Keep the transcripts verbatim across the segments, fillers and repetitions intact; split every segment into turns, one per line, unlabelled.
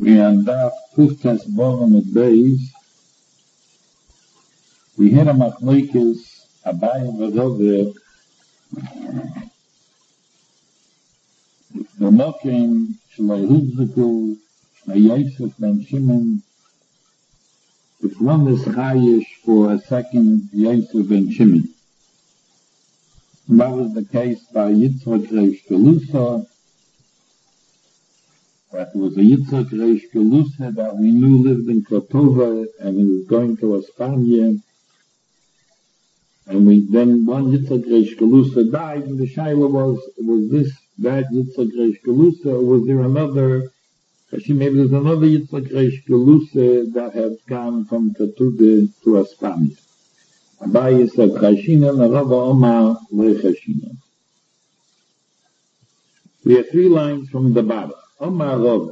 We end up Kuftes Borum at Beis. We had a machlekes Abaye v'Rove. The Mokim Shlei Huzziku Shlei Yosef ben Shimon. If one is chayish for a second Yosef ben Shimon. That was the case by Yitzchak Reish Galusa. That was a Yitzchak Reish Galusa that we knew lived in Kotova and he was going to Espanya. And we then one Yitzchak Reish Galusa died, and the shaila was was this that Yitzchak Reish Galusa, or was there another? Actually, maybe there's another Yitzchak Reish Galusa that had gone from Kotova to Espanya. Abaye said Chashina, and Rava Omar le Chashina. We have three lines from the bottom. Omar Rava,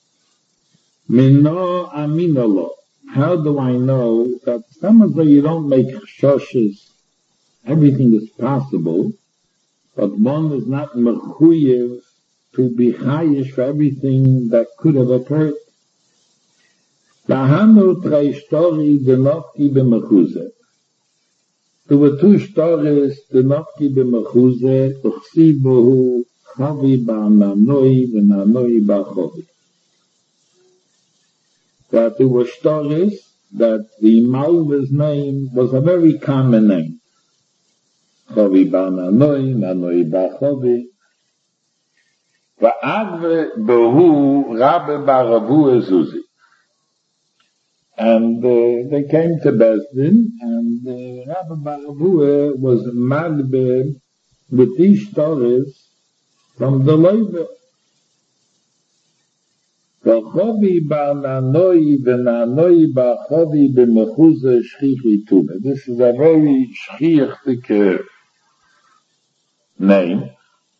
Mino Aminolo. How do I know that some of the you don't make shoshes? Everything is possible, but one is not mechuyev to be chayish for everything that could have occurred. Lahanu trei shtori denofki b'mechuze. There were two stories, denofki b'mechuze, uchsibuhu chavi ba'nanoi v'nanoi ba'chovi. That there were stories that the Malva's name was a very common name. Chavi ba'nanoi, nanoi ba'chovi. Va'agve behu rabbe ba'ravu ezuzi. And uh, they came to Bezdin, and uh, Rabbi Baravua was magbe with these stories from the Levite. V'chovi ba'nanoi v'nanoi ba'chovi b'mechuze shchichi tume. This is a very shchiach name.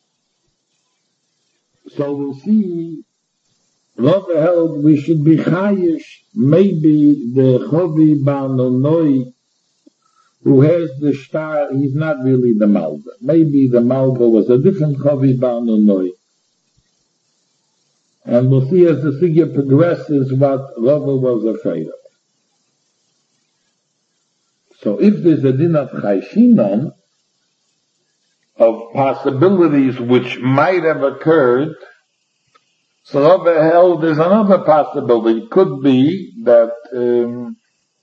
So we'll see, Rava held we should be chayish, maybe the chovi ba'nanoi who has the star, he's not really the Malva. Maybe the Malva was a different chovi ba'nanoi. And we'll see as the figure progresses what Rava was afraid of. So if there's a din of chayshinon, of possibilities which might have occurred, so Rava held there's another possibility. It could be that um,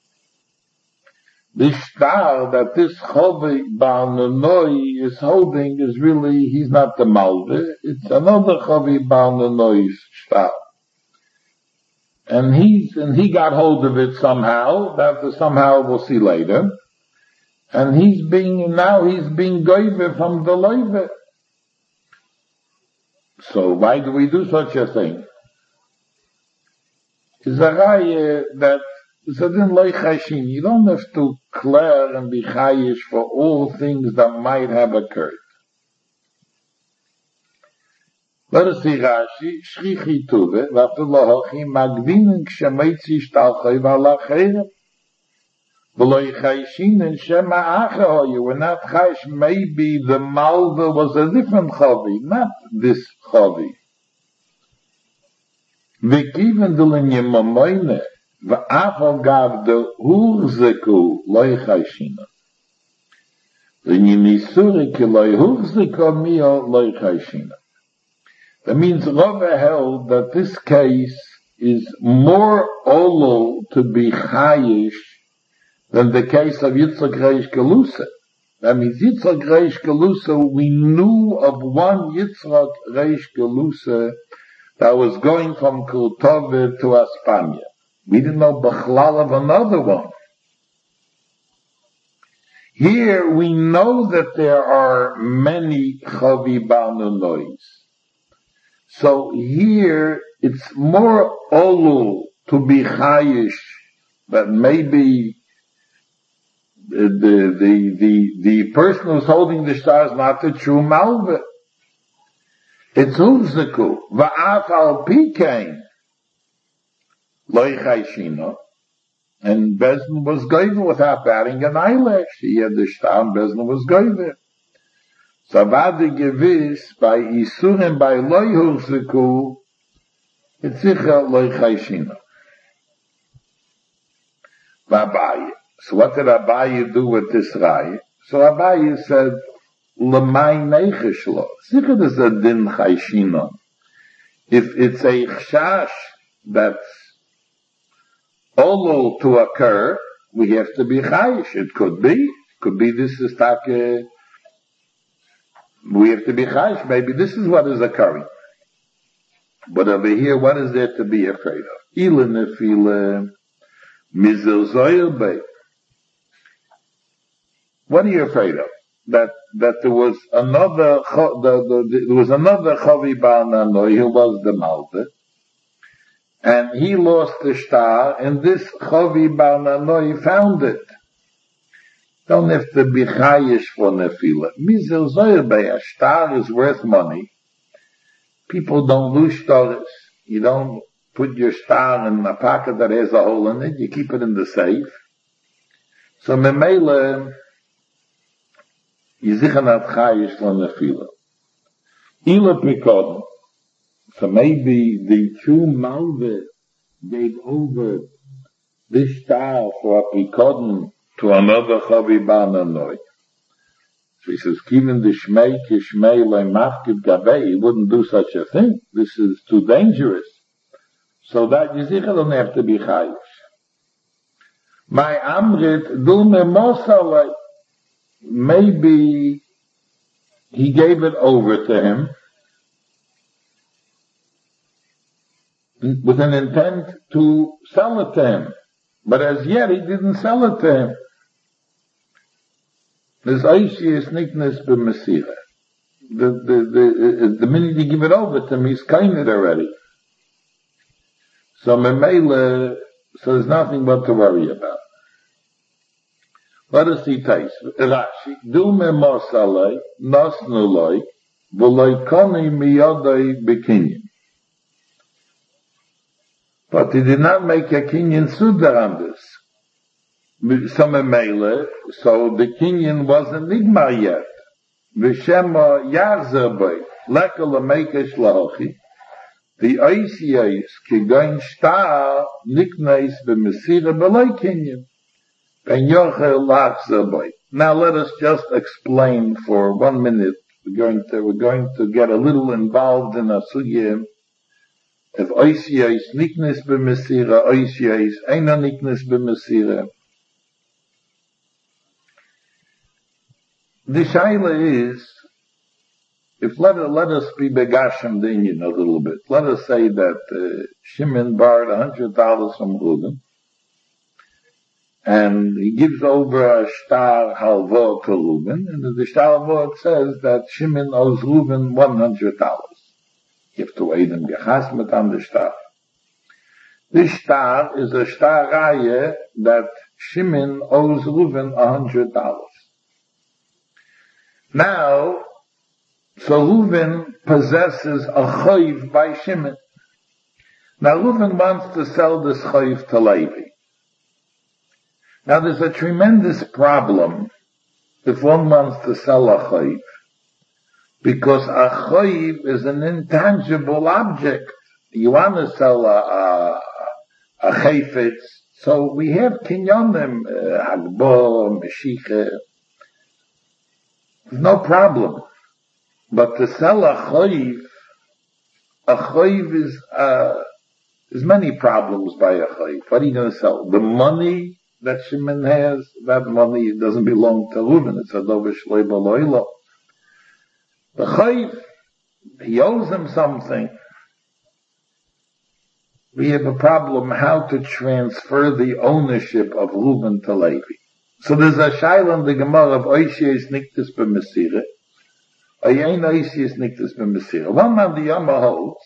the star that this Chovi Ba'nanoi is holding is really, he's not the Malve, it's another Chovi Ba'nanoi star. And he's, and he got hold of it somehow, that somehow we'll see later. And he's being, now he's being goyve from the Leve. So why do we do such a thing? It's a raya that it's a din loy chashin. You don't have to declare and be chayish for all things that might have occurred. Let us see Rashi, shchichi tuve, v'afilu hochi magdinin kshemeitzi shtalchoi v'alachayim. V'loi chayshin and shema achahoyu. We're not chayish, maybe the Malva was a different chavi, not this chavi. V'kiven d'lin yemamoyne, v'afal gav de huchzeku loi chayshina. L'in yimisuri ki loi huchzeku mio loi chayshina. That means Rava held that this case is more olo to be chayish than the case of Yitzchak Reish Galusa. That means Yitzchak Reish Galusa, we knew of one Yitzchak Reish Galusa that was going from Kotova to Espanya. We didn't know Bechlal of another one. Here we know that there are many Chavi Ba'nanois. So here it's more olu to be chayish, but maybe the, the, the, the person who's holding the star is not the true Malva. It's Huvziku. Va'af al pikein. Loi chayshino. And Bezdin was goyve without batting an eyelash. He had the star and Bezdin was goyve. So vade gewiss, by Isurim, by Loi Huvziku, Itzicha loy chayshina. Abaye. So what did Abaye do with this raya? So Abaye said, L'may neichesh lo. Sicher is a din chayshina. If it's a chashash that's all to occur, we have to be chayish. It could be. Could be this is take. We have to be chayish. Maybe this is what is occurring. But over here, what is there to be afraid of? Ila nefila mizel zoyer bay. What are you afraid of? That that there was another the, the, there was another Chavi Bar Nanoi who was the Malta, and he lost the star, and this Chavi Bar Nanoi found it. Don't have to be chayish for nefila. Mizel zoyer bay. A star is worth money. People don't lose stars. You don't put your star in a pocket that has a hole in it. You keep it in the safe. So memela. Yizichanat chayish for nefila. Ila pikod. So maybe the true malve gave over this star for a pikod to another chavi bar nanoi. So he says, "Kiven the shmei kishmei le'machkid gabei." He wouldn't do such a thing. This is too dangerous. So that Yizicha don't have to be chayish. My amrit dulme mosalei. Maybe he gave it over to him with an intent to sell it to him. But as yet he didn't sell it to him. There's Aishiyas Niknas b'Masira. The, the, the, the minute you give it over to him, he's kind it already. So Memele, so there's nothing but to worry about. Let us see Tais. Rashi. Dume mosalei, nosnuloi, v'loikoni miyodoi bekinyin. But he did not make a kinyan sudar on this. Some mele, so the kinyan wasn't nigmar yet. V'shema yarzabay, lekala mekesh lahochi. The oisiyais kigain shtar niknais b'mesira b'loi kinyan. Now let us just explain for one minute. We're going to, we're going to get a little involved in a sugya. If oisiyais niknes b'mesira, oisiyais eina niknes b'mesira. The shaila is, if let, let us be begashim the Indian a little bit. Let us say that uh, Shimon borrowed a hundred dollars from Reuben. And he gives over a star halvo to Reuben, and the star halvo says that Shimon owes Reuben one hundred dollars. You have to wait him gechasmet on the star. This star is a star raya that Shimon owes Reuben a hundred dollars. Now, so Reuben possesses a chayv by Shimon. Now Reuben wants to sell this chayv to Levi. Now there's a tremendous problem if one wants to sell a chayv, because a chayv is an intangible object. You want to sell a, a, a chayfetz, so we have kinyonim, uh, hagbor, meshiche, no problem. But to sell a chayv, a chayv is, uh, there's many problems by a chayv. What are you going to sell? The money that Shimon has, that money doesn't belong to Reuben. It's a dovish loiba. The chayv, he owes him something. We have a problem how to transfer the ownership of Reuben to Levi. So there's a shaila in the Gemara of Oishiyas Niktas b'Mesira. Ayin Oishiyas Niktas b'Mesira. One man the Yama holds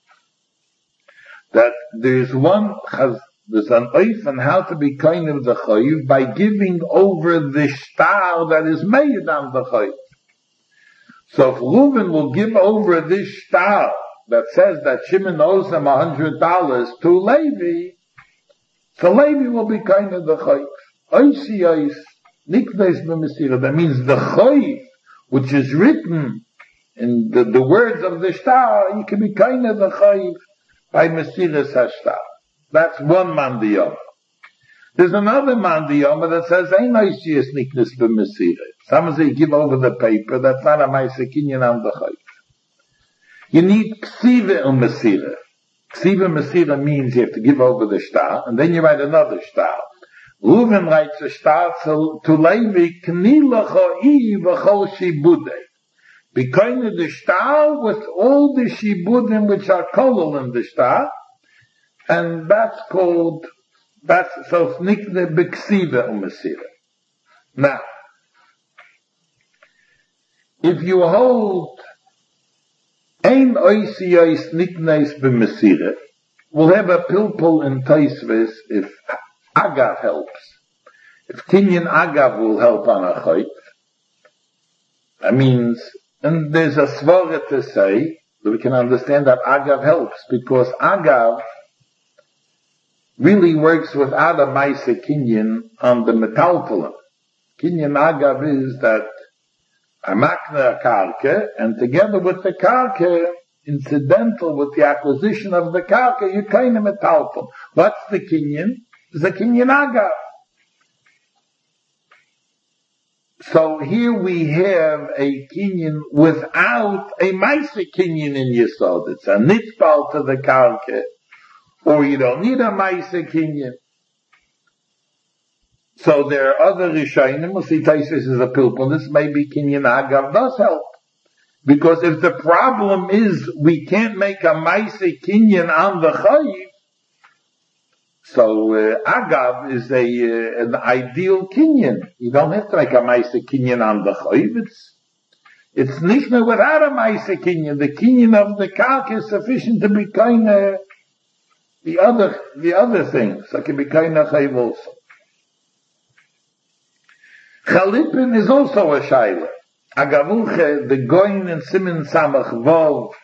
that there's one chaz, there's an oif on how to be kind of the chayiv by giving over the star that is made on the chayiv. So if Reuben will give over this star that says that Shimon owes him a hundred dollars to Levi, so Levi will be kind of the chayiv. Oisiyais niknes b'Mesira. That means the chayiv, which is written in the, the words of the star, you can be kind of the chayiv by Mesiras Hashtar. That's one mandiyama. There's another mandiyama that says, Ein oisius niknus b'Mesira. Some say give over the paper, that's not a Maisa Kinyan on the Chayv. You need Ksiva and Mesira. Ksiva Mesira means you have to give over the shtar, and then you write another shtar. Reuven writes a shtar to Levi, Kni lecho I v'chol shibudei. Because the shtar with all the shibudim which are kolol in the shtar, and that's called, that's, so it's nikne b'ksiva and Mesira. Now, if you hold ein oisiyos niknes b'Mesira, we'll have a pilpul in Taisves if Agav helps. If Kinyan Agav will help on a chayt, that means, and there's a svara to say that we can understand that Agav helps because Agav really works without a Maisa Kinyan on the metaltalum. Kinyan Agav is that a makna karka, and together with the karka, incidental with the acquisition of the karka, you kind of metaltal. What's the kinyan? The kinyan agav. So here we have a kinyan without a maisa kinyan in Yesod. It's a nitbal to the karka, or you don't need a maisa kinyan. So there are other Rishonim, we'll see Taisus is a pilpul, this maybe Kinyan Agav does help. Because if the problem is we can't make a Maisa Kinyan on the Chayiv, so uh, Agav is a uh, an ideal Kinyan. You don't have to make a Maisa Kinyan on the Chayiv, it's, it's Nishna without a Maisa Kinyan. The Kinyan of the Kark is sufficient to be kind of the other, the other things. So it can be kind of Chayiv also. Chalipin is also a shaila. Agavuche, the goin in Simen Samach Vov,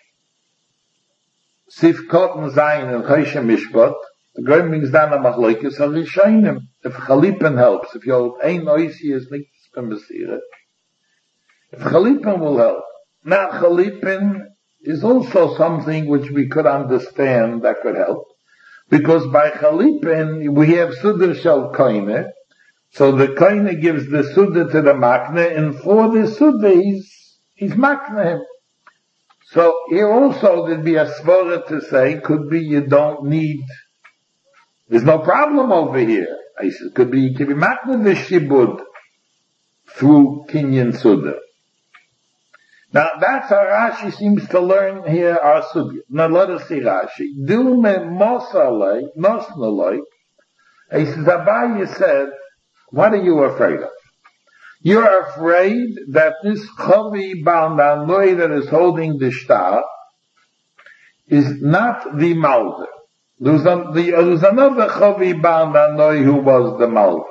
Sif Kotten Zayin and Choshe Mishpat, the goin brings down a machloikis of Rishonim. If Chalipin helps, if you're ein oisi is nichts b'Mesira, if Chalipin will help. Now Chalipin is also something which we could understand that could help, because by Chalipin we have Sudr Shel Koine. So the koine gives the Suda to the makna, and for the Suda he's, he's makna him. So here also there'd be a svara to say, could be you don't need, there's no problem over here. I said, could be, you can be makna the shibud through Kinyan Suda. Now that's how Rashi seems to learn here our Sugya. Now let us see Rashi. Dilme mosalei, nosnalei. He says, Abaye said, what are you afraid of? You're afraid that this Chavi Balnanoi that is holding the shtar is not the Malva. There's, a, the, there's another Chavi Balnanoi who was the Malva.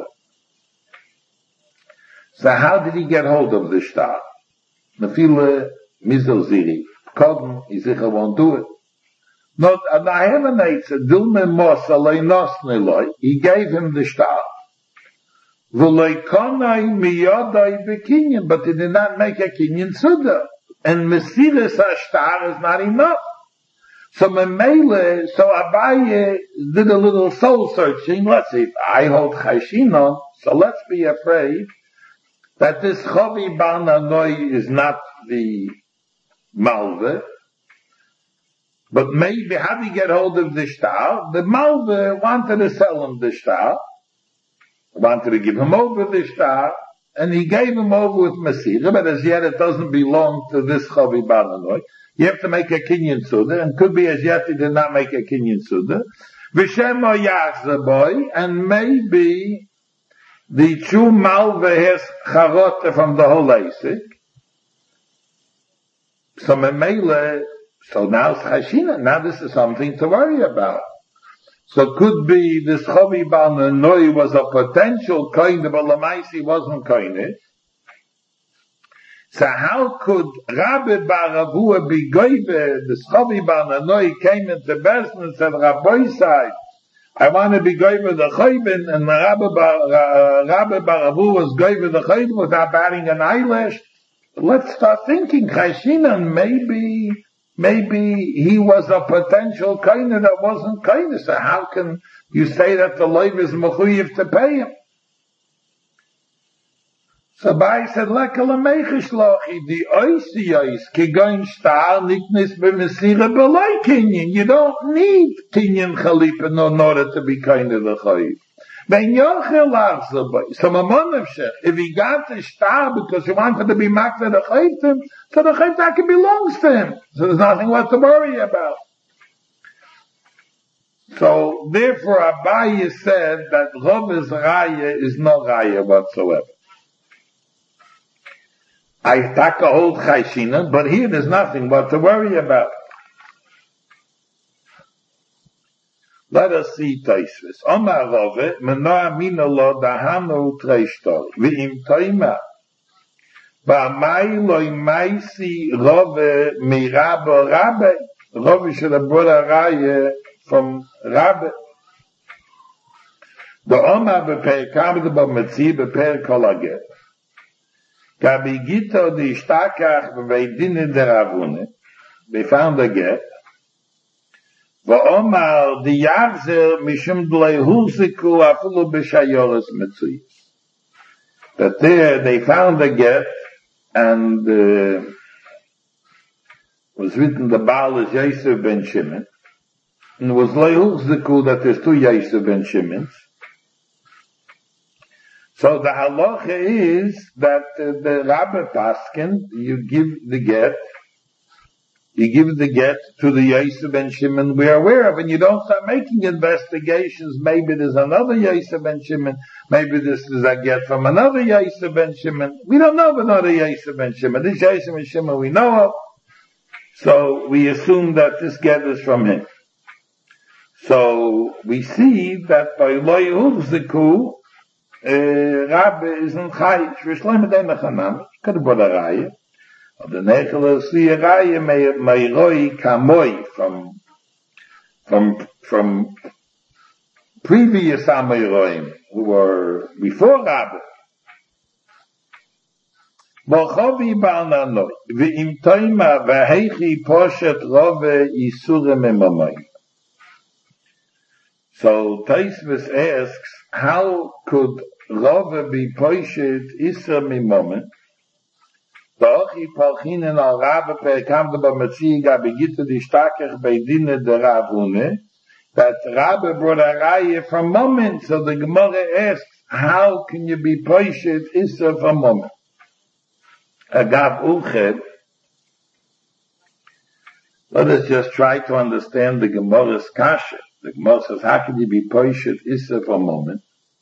So how did he get hold of the shtar? Nefila Mizel Ziri. Kodm, Yizicha won't do it. Not, and I have an answer. Dilme Mosalei Nosneloi. He gave him the shtar. But he did not make a Kinyan Suda. And Mesiras Hashtar is not enough. So Memele, so Abaye did a little soul searching. Let's see, I hold Chayshino, so let's be afraid that this Chavi Balnanoi is not the Malva. But maybe, how did he get hold of the shtar? The Malva wanted to sell him the shtar. Wanted to give him over the shtar, and he gave him over with Mesira, but as yet it doesn't belong to this Chavi Balnanoi. You have to make a Kinyan Suda, and could be as yet he did not make a Kinyan Suda. V'shemo Yachzaboy, and maybe the true Malva has Charota from the whole Asik. So Memele, so now it's Chashina, now this is something to worry about. So it could be this Chavi Balnanoi was a potential koine, but Lamaisi wasn't koine. So how could Rabbi Baravua be goyve? This Chavi Balnanoi came into business and said, Rabbi side, I want to be goyve the chayvin, and Rabbi, Bar, Rabbi Baravua was goyve the chayvin without batting an eyelash. Let's start thinking, Chashinan, maybe maybe he was a potential kaina that wasn't kaina. So how can you say that the loiv is mechuyev to pay him? So Bai said, lekele meichish lochi, the oisiyos, kigoin star, niknis b'mesira b'loi kinyin. You don't need kinyin chalipa in order to be kaina the chayiv. Ben yochel achzabai. So Mamonavshech, if he got the star because he wanted to be makta the chaytim, so the chaytim belongs to him. So there's nothing what to worry about. So therefore Abaye said that Rav's raya is no raya whatsoever. I take a hold chayshina, but here there's nothing what to worry about. Let us see Taisvis. Omar Rove, menoa mina lo dahanu treishtori. V'im toima. V'amai lo imaisi Rove mi Rabbe Rabbe. Rove should have brought a raya from Rabbe. The Omar beper kamde ba metzi beper kolaget. Gabi gito di ishtakach b'veidine deravune. They found a get. V'omar di yachzer mishum d'lei hulziku afilu b'shayoros metzuyis. That there they found a get and uh, was written the Baal is Yosef ben Shimon. And it was lei hulziku that there's two Yosef ben Shimons. So the halacha is that uh, the Rabbi Paskin, you give the get, you give the get to the Yosef ben Shimon we're aware of, and you don't start making investigations. Maybe there's another Yosef ben Shimon, maybe this is a get from another Yosef ben Shimon. We don't know of another Yosef ben Shimon. This Yosef ben Shimon we know of, so we assume that this get is from him. So we see that by Lo Yehuvziku, Rabbi is in Chayish, V'shleim Edei Mechanam, could have brought a raya. The Nechel see a raya meiroi kamoi from, from, from previous Amoiroim who were before Rabbi. Bochovi Baal Nanoi, V'im Toima V'heichi Poshet Rove Yisure Memamoi. So Taisvis asks, how could Rove be Poshet Isra Mimomen? Ba'ochi Palchinen al Rabbe perkamde ba Metzi gabi gitte di stakech bei Dine de Ravune, that Rabbe brought a raya from Momen. So the Gemara asks, how can you be Poshet Isra from Momen? Agav Uched, let us just try to understand the Gemara's kasha. The Gemara says, how can you be Poshet Isra from Momen?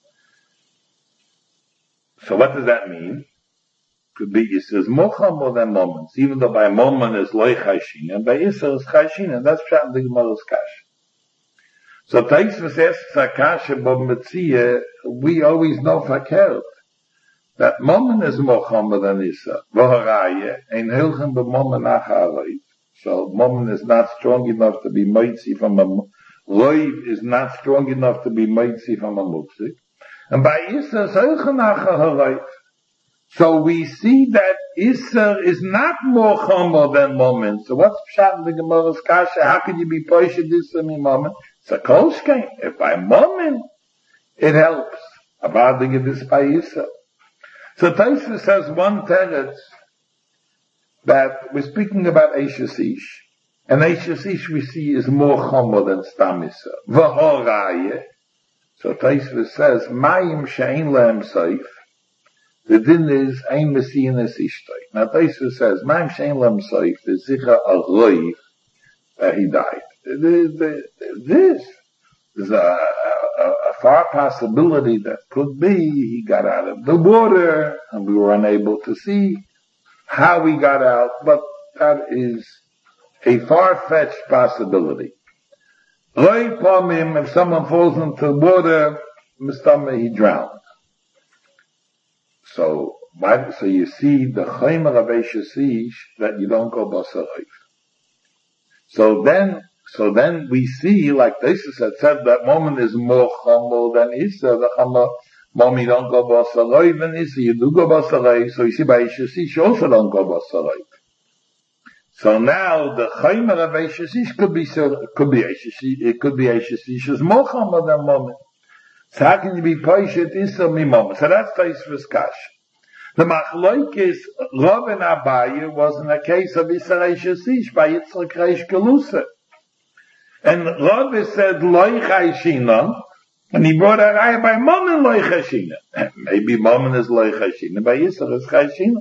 So what does that mean? Could be Yisra's mocham more than moments, even though by moment is loy chayshin, and by Yisra is chayshin, and that's pshat the Gemara's kasha. So Taisvis asks a kasha bo metzia, we always know fakert, that moment is mocham more than Yisra. Voharaya, ein hilchem be moment acharayt. So moment is not strong enough to be moitzi from a, loiv is not strong enough to be moitzi from a mukzik. And by Yisra is hilchem acharayt. So we see that Isser is not more chomer than moment. So what's pshat in the Gemara's kasha? How can you be poshet Isser in moment? It's a kolshkein. If by moment, it helps. About to give this by Isser. So Taisva says one teretz that we're speaking about Eishes Ish. And Eishes Ish we see is more chomer than Stam Isser. V'horaye. So Taisva says, Mayim she'ein lehem seif. The din is ein messianis ishtay. Now Taisva says, Ma'am shein lam soif, the zicha a roiv, that he died. The, the, this is a, a, a far possibility that could be he got out of the water and we were unable to see how he got out, but that is a far-fetched possibility. Roiv pomim, if someone falls into the water, mistama, he drowned. So, so you see the chaymer of Eishes Ish that you don't go basarayv. So then, so then we see, like Taisus had said, that moment is more chomer than Issa. The chomer, mom, you don't go basarayv, and Issa, you do go basarayv. So you see by Eishes Ish, you also don't go basarayv. So now the chaymer of Eishes Ish could be so, could be Eishes, it could be Eishes Ish's mocham at that moment. So how can you be Paishet Issa Mimom? So that's Taisvus Kash. The Machloikis Rav and Abaye was in a case of Issa Eishes Ish by Yitzchak Reish Galusa. And Rav said Loi Chayshinon, and he brought a raya by Mammon Loi Chayshina. Maybe Mammon is Loi Chayshina, by Issa is Chayshina.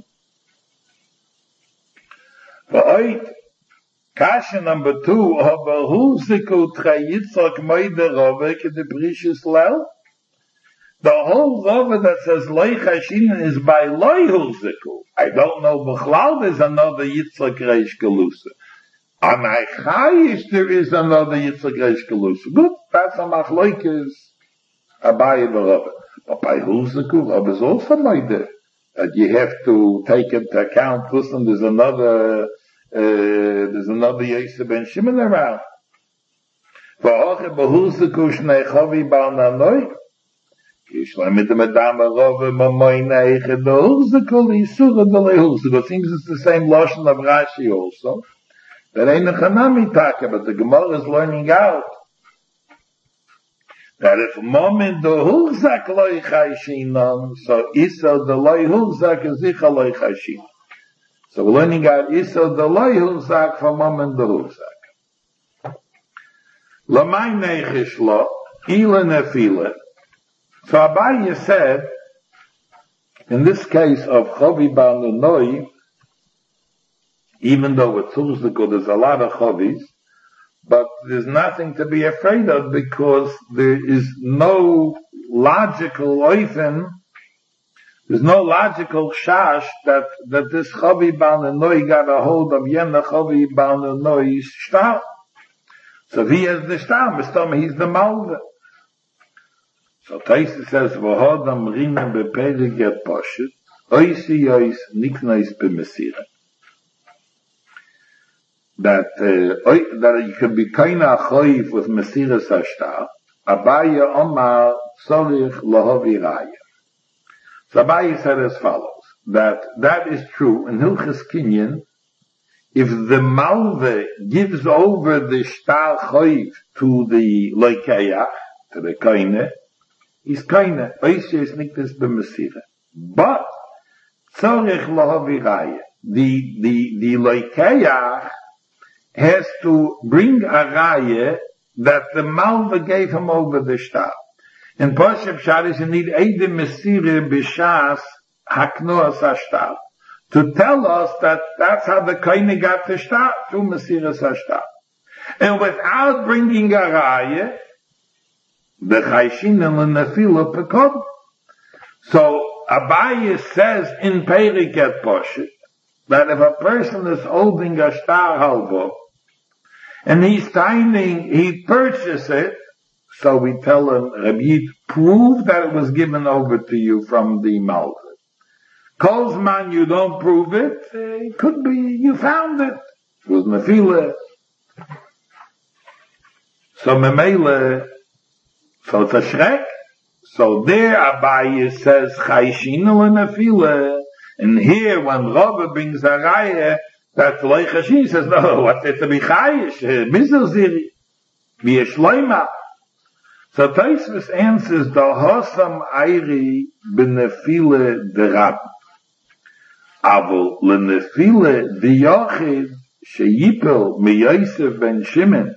V'oit, Kasha number two, aber hu ziku tchai Yitzchak moide Rove ke de Brishis Lel? The whole Rove that says Loi Chayshina is by Loi hu ziku. I don't know, B'chlal there's another Yitzchak Reish Galusa. On Eichayish there is another Yitzchak Reish Galusa. Good, that's a Machloikis Abaye Rove. But by hu ziku, Rove is also moide. That you have to take into account, listen, there's another, uh, there's another Yosef ben Shimon around. V'oche behuziku shnei chovi bal nanoi. Yishleim mit dem Adam arove mamoy neiche dehuziku l'yisura d'lehuziku. It seems it's the same Lashon of Rashi also. That ain't a chanami taka, but the Gemara is learning out that if moment the hulzak loy chayshinon, so isa the loy hulzak is icha loy chayshinon. So we're learning out isa the loy hulzak for moment the hulzak. Lamay neichish lo, ila nefila. So Abaye said, in this case of chovi bar nenoi, even though it's hulzak, there's a lot of chovis, but there's nothing to be afraid of because there is no logical oifen, there's no logical shash that, that this Chavi Bal Nenoi got a hold of Yena Chavi Bal Nenoi's shtar. So if he has the shtar, Mistama, he's the Malva. So Taisa says, V'hodam rina beperi get poshit, oisi ois niknois b'mesira. That uh, that you can be kaina choiv with Mesiras Hashtar. Abaye Omar Tzorich Lahavi Raya. So Abaye said as follows, that that is true in Hilchas Kinyan, if the Malve gives over the Shtar choiv to the Loikeach, to the kaina, he's kaina, Oishe is niktas b'Mesira. But Tzorich Lahavi Raya, the the the Loikeach has to bring a raya that the Malva gave him over the shtar. In Poshem Shadish, you need Eidem Mesire B'Shas Haknoas HaShtar to tell us that that's how the Koine got the shtar, through Mesiras HaShtar. And without bringing a raya, the Chayshin and the Nefila Pekod. So Abaye says in Perik at Poshet that if a person is holding a shtar halvo, and he's timing, he purchased it, so we tell him, Rabbi Yid, prove that it was given over to you from the Malva. Kolzman, you don't prove it, it could be you found it. It was Nefila. So Memele, so it's a shrek. So there Abaye says, Chayshinu and Nefila. And here, when Rabbi brings a raya, that Loi Chashin says, no, what's it to be chayish? Mizel ziri. Be shloima. So Taisvis answers, the hosam airi b'nefile derab. Avol l'nefile diyochid sheyipel mi Yosef ben Shimon.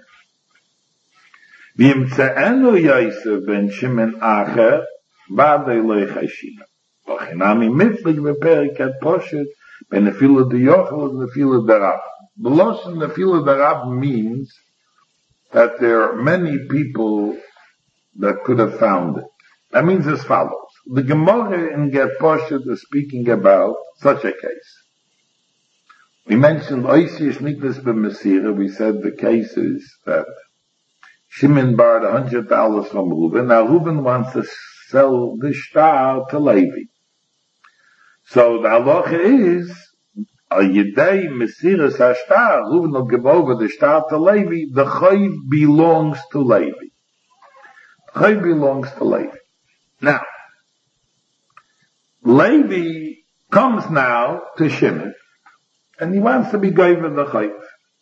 V'yimtze'enu Yosef ben Shimon acher, ba'dei Loi Chashin. V'chinami mitlig v'perik at poshet, Benefila de Yochel and Nefila Darab. The loss in Nefila Darab means that there are many people that could have found it. That means as follows. The Gemara in Get Poshet is speaking about such a case. We mentioned Oisish Niklas b'Mesira. We said the case is that Shimon borrowed a hundred dollars from Reuben. Now Reuben wants to sell the shtar to Levi. So the halacha is, a Yedei Mesiras Hashtar, Reuben will give over the shtar to Levi, the chayv belongs to Levi. The chayv belongs to Levi. Now, Levi comes now to Shimon, and he wants to be given the chayv.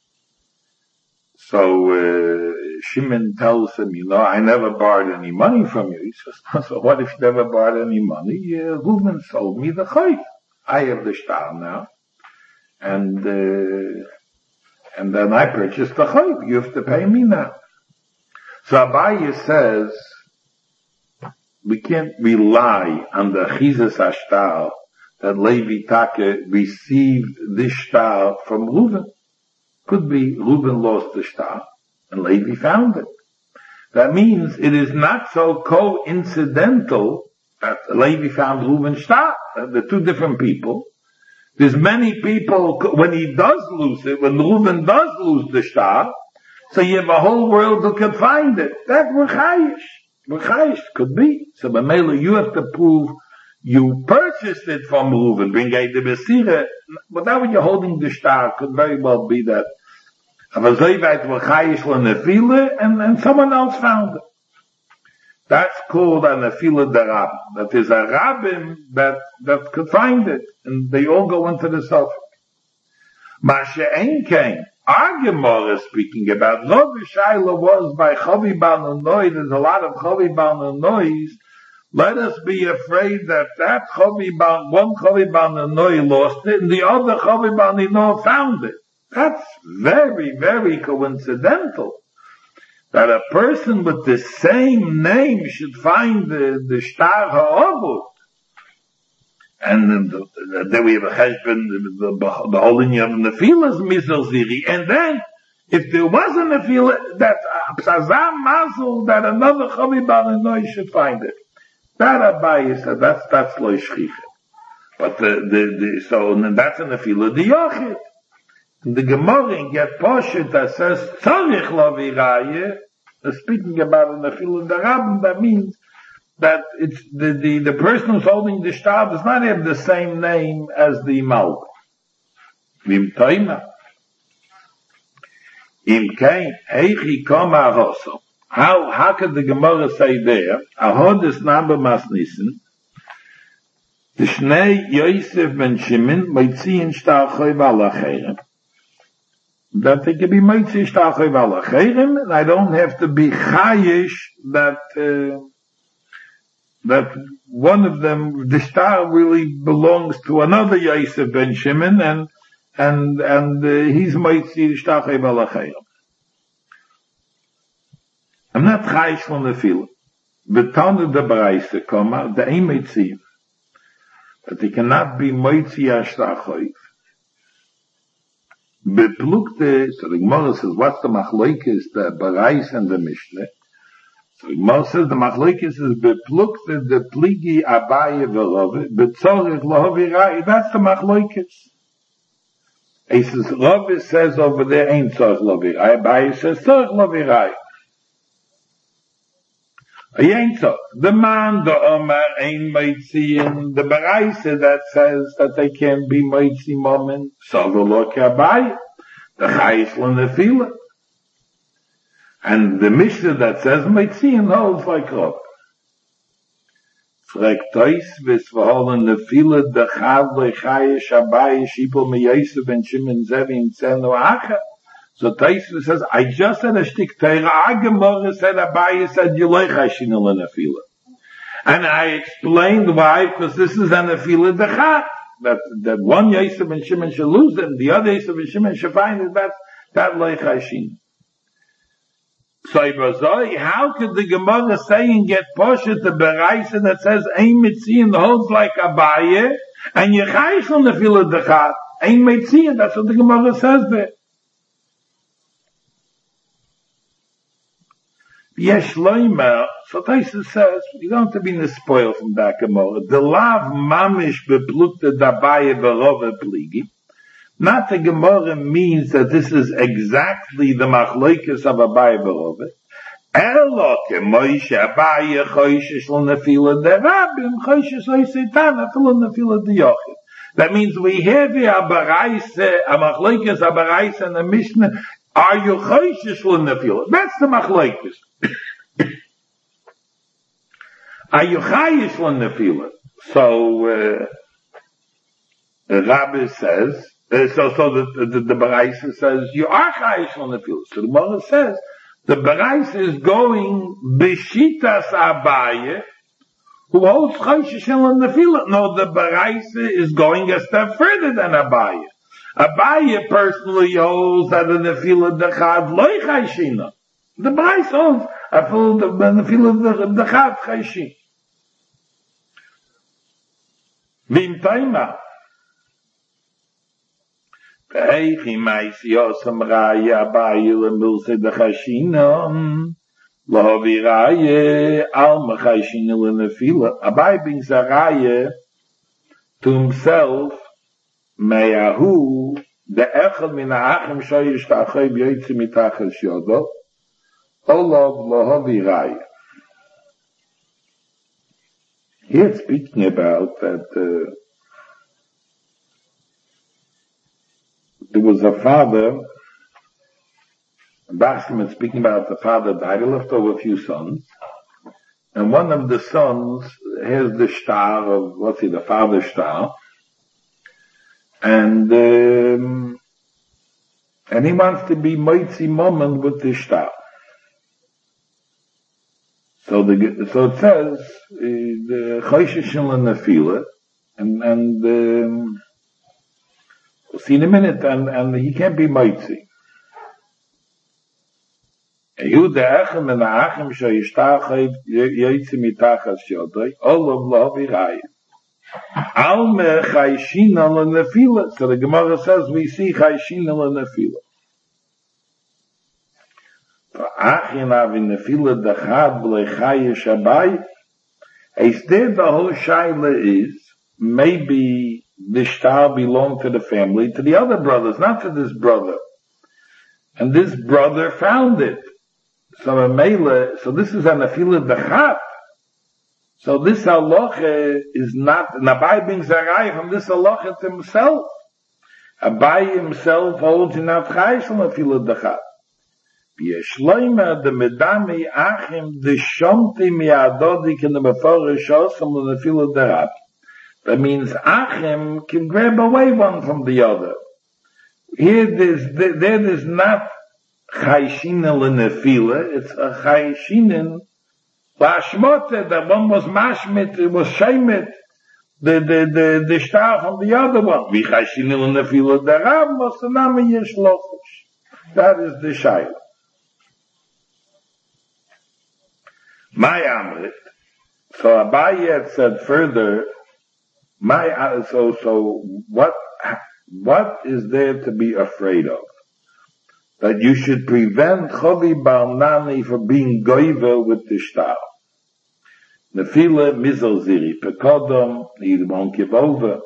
So uh, Shimon tells him, you know, I never borrowed any money from you. He says, so what if you never borrowed any money? Uh, Reuben sold me the chayv. I have the shtar now, and uh, and then I purchased the chayv. You have to pay me now. So Abaye says, we can't rely on the chizas hashtar that Levi Take received this shtar from Reuben. Could be Reuben lost the shtar and Levi found it. That means it is not so coincidental that Levi found Reuben's shtar. They're two different people. There's many people, when he does lose it, when Reuben does lose the shtar, so you have a whole world who can find it. That's Rechayish. Rechayish could be. So B'meila, you have to prove you purchased it from Reuven, bring a the Besira, but now when you're holding the shtar, could very well be that and, and someone else found it. That's called a nefila derab. That is a rabbin that, that could find it, and they all go into the suffix. Mashe'en came. Our Gemara is speaking about, no Shaila was by Chavi Ban Noi, there's a lot of Chavi Ban Nois. Let us be afraid that that Chavi Ban, one Chavi Ban Noi lost it, and the other Chavi Ban Noi found it. That's very, very coincidental. That a person with the same name should find the, the Shtar HaOvut. And then we have a husband, the, the, the whole lineage of Nefilas Misel Ziri. And then, if there was a Nefila, that Psazam Mazel, that another Chavi Ban Noi should find it. That Abaye said, that's, that's Lo Shchicha. But the, the, the, so, that's a Nefila the Yochid. The Gemara in Get Poshet that says, Tzarich Lo Viraye, speaking about a Nefila the Rabbin, that means that it's the, the, the person who's holding the shtar does not have the same name as the Malk. Vim Toima. Im Kain, Heichi Koma Rosso. How, how could the Gemara say there, Ahodis Nabe Masnissen, the Shnei Yosef ben Shimon, Moitziin Shtar Choy Valacherem. That they can be Moitzi Shtar Choy Valacherem, and I don't have to be Chayish that, uh, that one of them, the star really belongs to another Yosef ben Shimon, and, and, and, uh, he's Moitzi Shtar Choy Valacherem. I'm not chayish from the field. The ton of the Baraisa come out, the aim Meitzi, that he cannot be Moitzi Ashtachoiv. Beplukte, so the Gemara says, what's the Machloikis, the Baraisa and the Mishnah? So the Gemara says, the Machloikis is beplukte, the Pligi Abaye Verove, betzorich Lohovi Rai, that's the Machloikis. He says, Rove says over there, ain't Tzorich Lohovi Rai, Abaye says, Tzorich Lohovi Rai. The man, the Omar, ain't Moitzi, and the Baraisa that says that they can't be Moitzi moment, so the Loki Abaye, the Chayish L'Nefila. And the Mishnah that says Moitzi and holds like Rob. Frek Tois, vis verholen Nefila, the Chav, the Chayish Abaye, Shipol, me Yosef, and Shimon Zevi, and Tzenu Acha. So Taisa says, I just had a shtik Teira, Agamora said, Abaye said, Yoloi Chashinul and Nefila. And I explained why, because this is an Nefila Dechat. That, that one Yosef and Shimon should lose it, and the other Yosef and Shimon should find it, that's, that Loi Chashin. So Ibazoi, how could the Gemara say and get Poshet the Beraisa that says, Ein Mitzian holds like Abaye, and Yechayishul Nefila Dechat, Ein Mitzian, that's what the Gemara says there. Yesh loimer, so Taisa says, you don't have to be in the spoil from that Gemara. The lav mamish beplukta dabaye berove pligi. Not the Gemara means that this is exactly the machloikas of Abaye berove. Elo ke Moshe Abaye choishes l'nefila derabim choishes l'seitana filo nefila diyochid. That means we have here a baraise, a machloikas, a baraise, and a mishnah. Are you choishes l'nefila? That's the machloikas. Are you chayish l'nefila? So, uh, the Rabbi says, Uh, so, so the, the, the Baraisa says, you are chayish on the field. So the Gemara says, the Baraisa is going b'shitas Abaye, who holds chayish on the field. No, the Baraisa is going a step further than Abaye. Abaye personally holds that in the field of the chad loy chayishina. The Baraisa holds a field of the field of the chad chayishin. Vim taima. Eichi mais yosam raya Abaye lemilse de chayishina. Lohavi raya alma chayishina lenefila. Abaye brings a raya to himself. Meyahu the echad min ha'achim shoyish ta'achay b'yoytzi mitachas yodo olav lohavi raya. Here speaking about that uh, there was a father, Bashman speaking about the father died, he left over a few sons, and one of the sons has the star of, what's he, the father's star, and um, and he wants to be moitzi moment with the star. So the so it says uh, the chosheshin lenefila, and and um, we'll see in a minute, and and he can't be moitzi. Yehuda echem and achim shoyishtachayv yoytzi mitachas yodai olav lo virayim. Alme chayshina lenefila. So the Gemara says we see chayshina lenefila. Achin avin nefila dachad b'lechayish Abaye. Instead, the whole shaila is maybe the star belonged to the family, to the other brothers, not to this brother. And this brother found it. So a mele, so this is a nefila dachad. So this halacha is not, and Abaye brings a raya from this halacha to himself. Abaye himself holds in not chayish on nefila dachad. Yeshloima the medami achim the shomti miadodik in the meforish osam nefila dachad. That means achim can grab away one from the other. Here there's, there, there is not chayshina lenefila, it's a chayshinin lashmote, that one was mashmit, it was shemit, the, the, the, the star from the other one. Vi chayshina lenefila darav, mosanami yesh lochish. That is the shayla. My amrit, so Abaye had said further, my, so, so, what, what is there to be afraid of? That you should prevent Chovi Barnani from being goivel with the star. Nefila Mizel Ziri, Pekodom, he won't give over.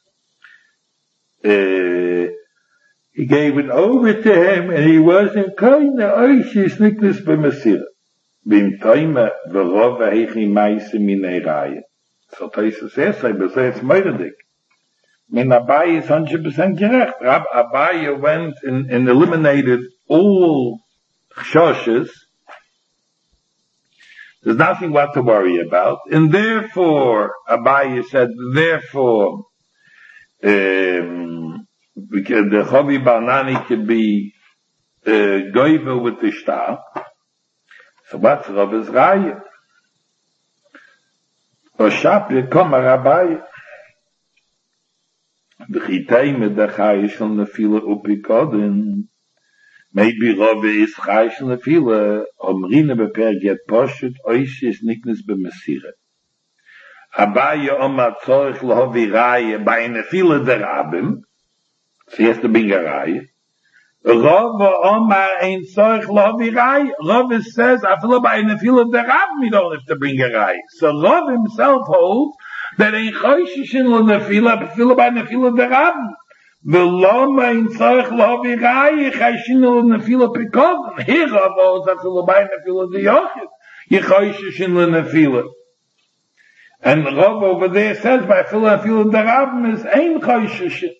Uh, he gave it over to him, and he wasn't kind of oishis niknis b'mesira. Bim toime v'rova heichi maise minei raya. So Taisa says, I will say it's moiradik. Min Abaye is one hundred percent gerecht. Rab Abaye went and, and eliminated all chshoshes. There's nothing what to worry about. And therefore, Abaye said, therefore, um, because the Chovi Barnani could be uh, goivel with the star. So what's Rabbi's raya? Or Shapir Komar Abaye. B'chitayim the chayish on the fila upikodin. Maybe Rabbi is chayish on the fila. Omrina beper get poshut oishis niknes b'mesira. Abaye omar tzorich lohovi raya by in the fila der Rabbim. So he has to bring a raya. Rav omar ein tzorich lohovi raya. Rav says, I feel by in the fila der Rabbim you don't have to bring a raya. So Rav himself holds that ein choishishin lenefila, befila by nefila derabim. V'loma ein tzorich lohavi raya, chayshin lenefila pekodin. Here Rav holds that befila by nefila deyochid, yichoishishin lenefila. And Rav over there says by befila nefila derabim is ein choishishin.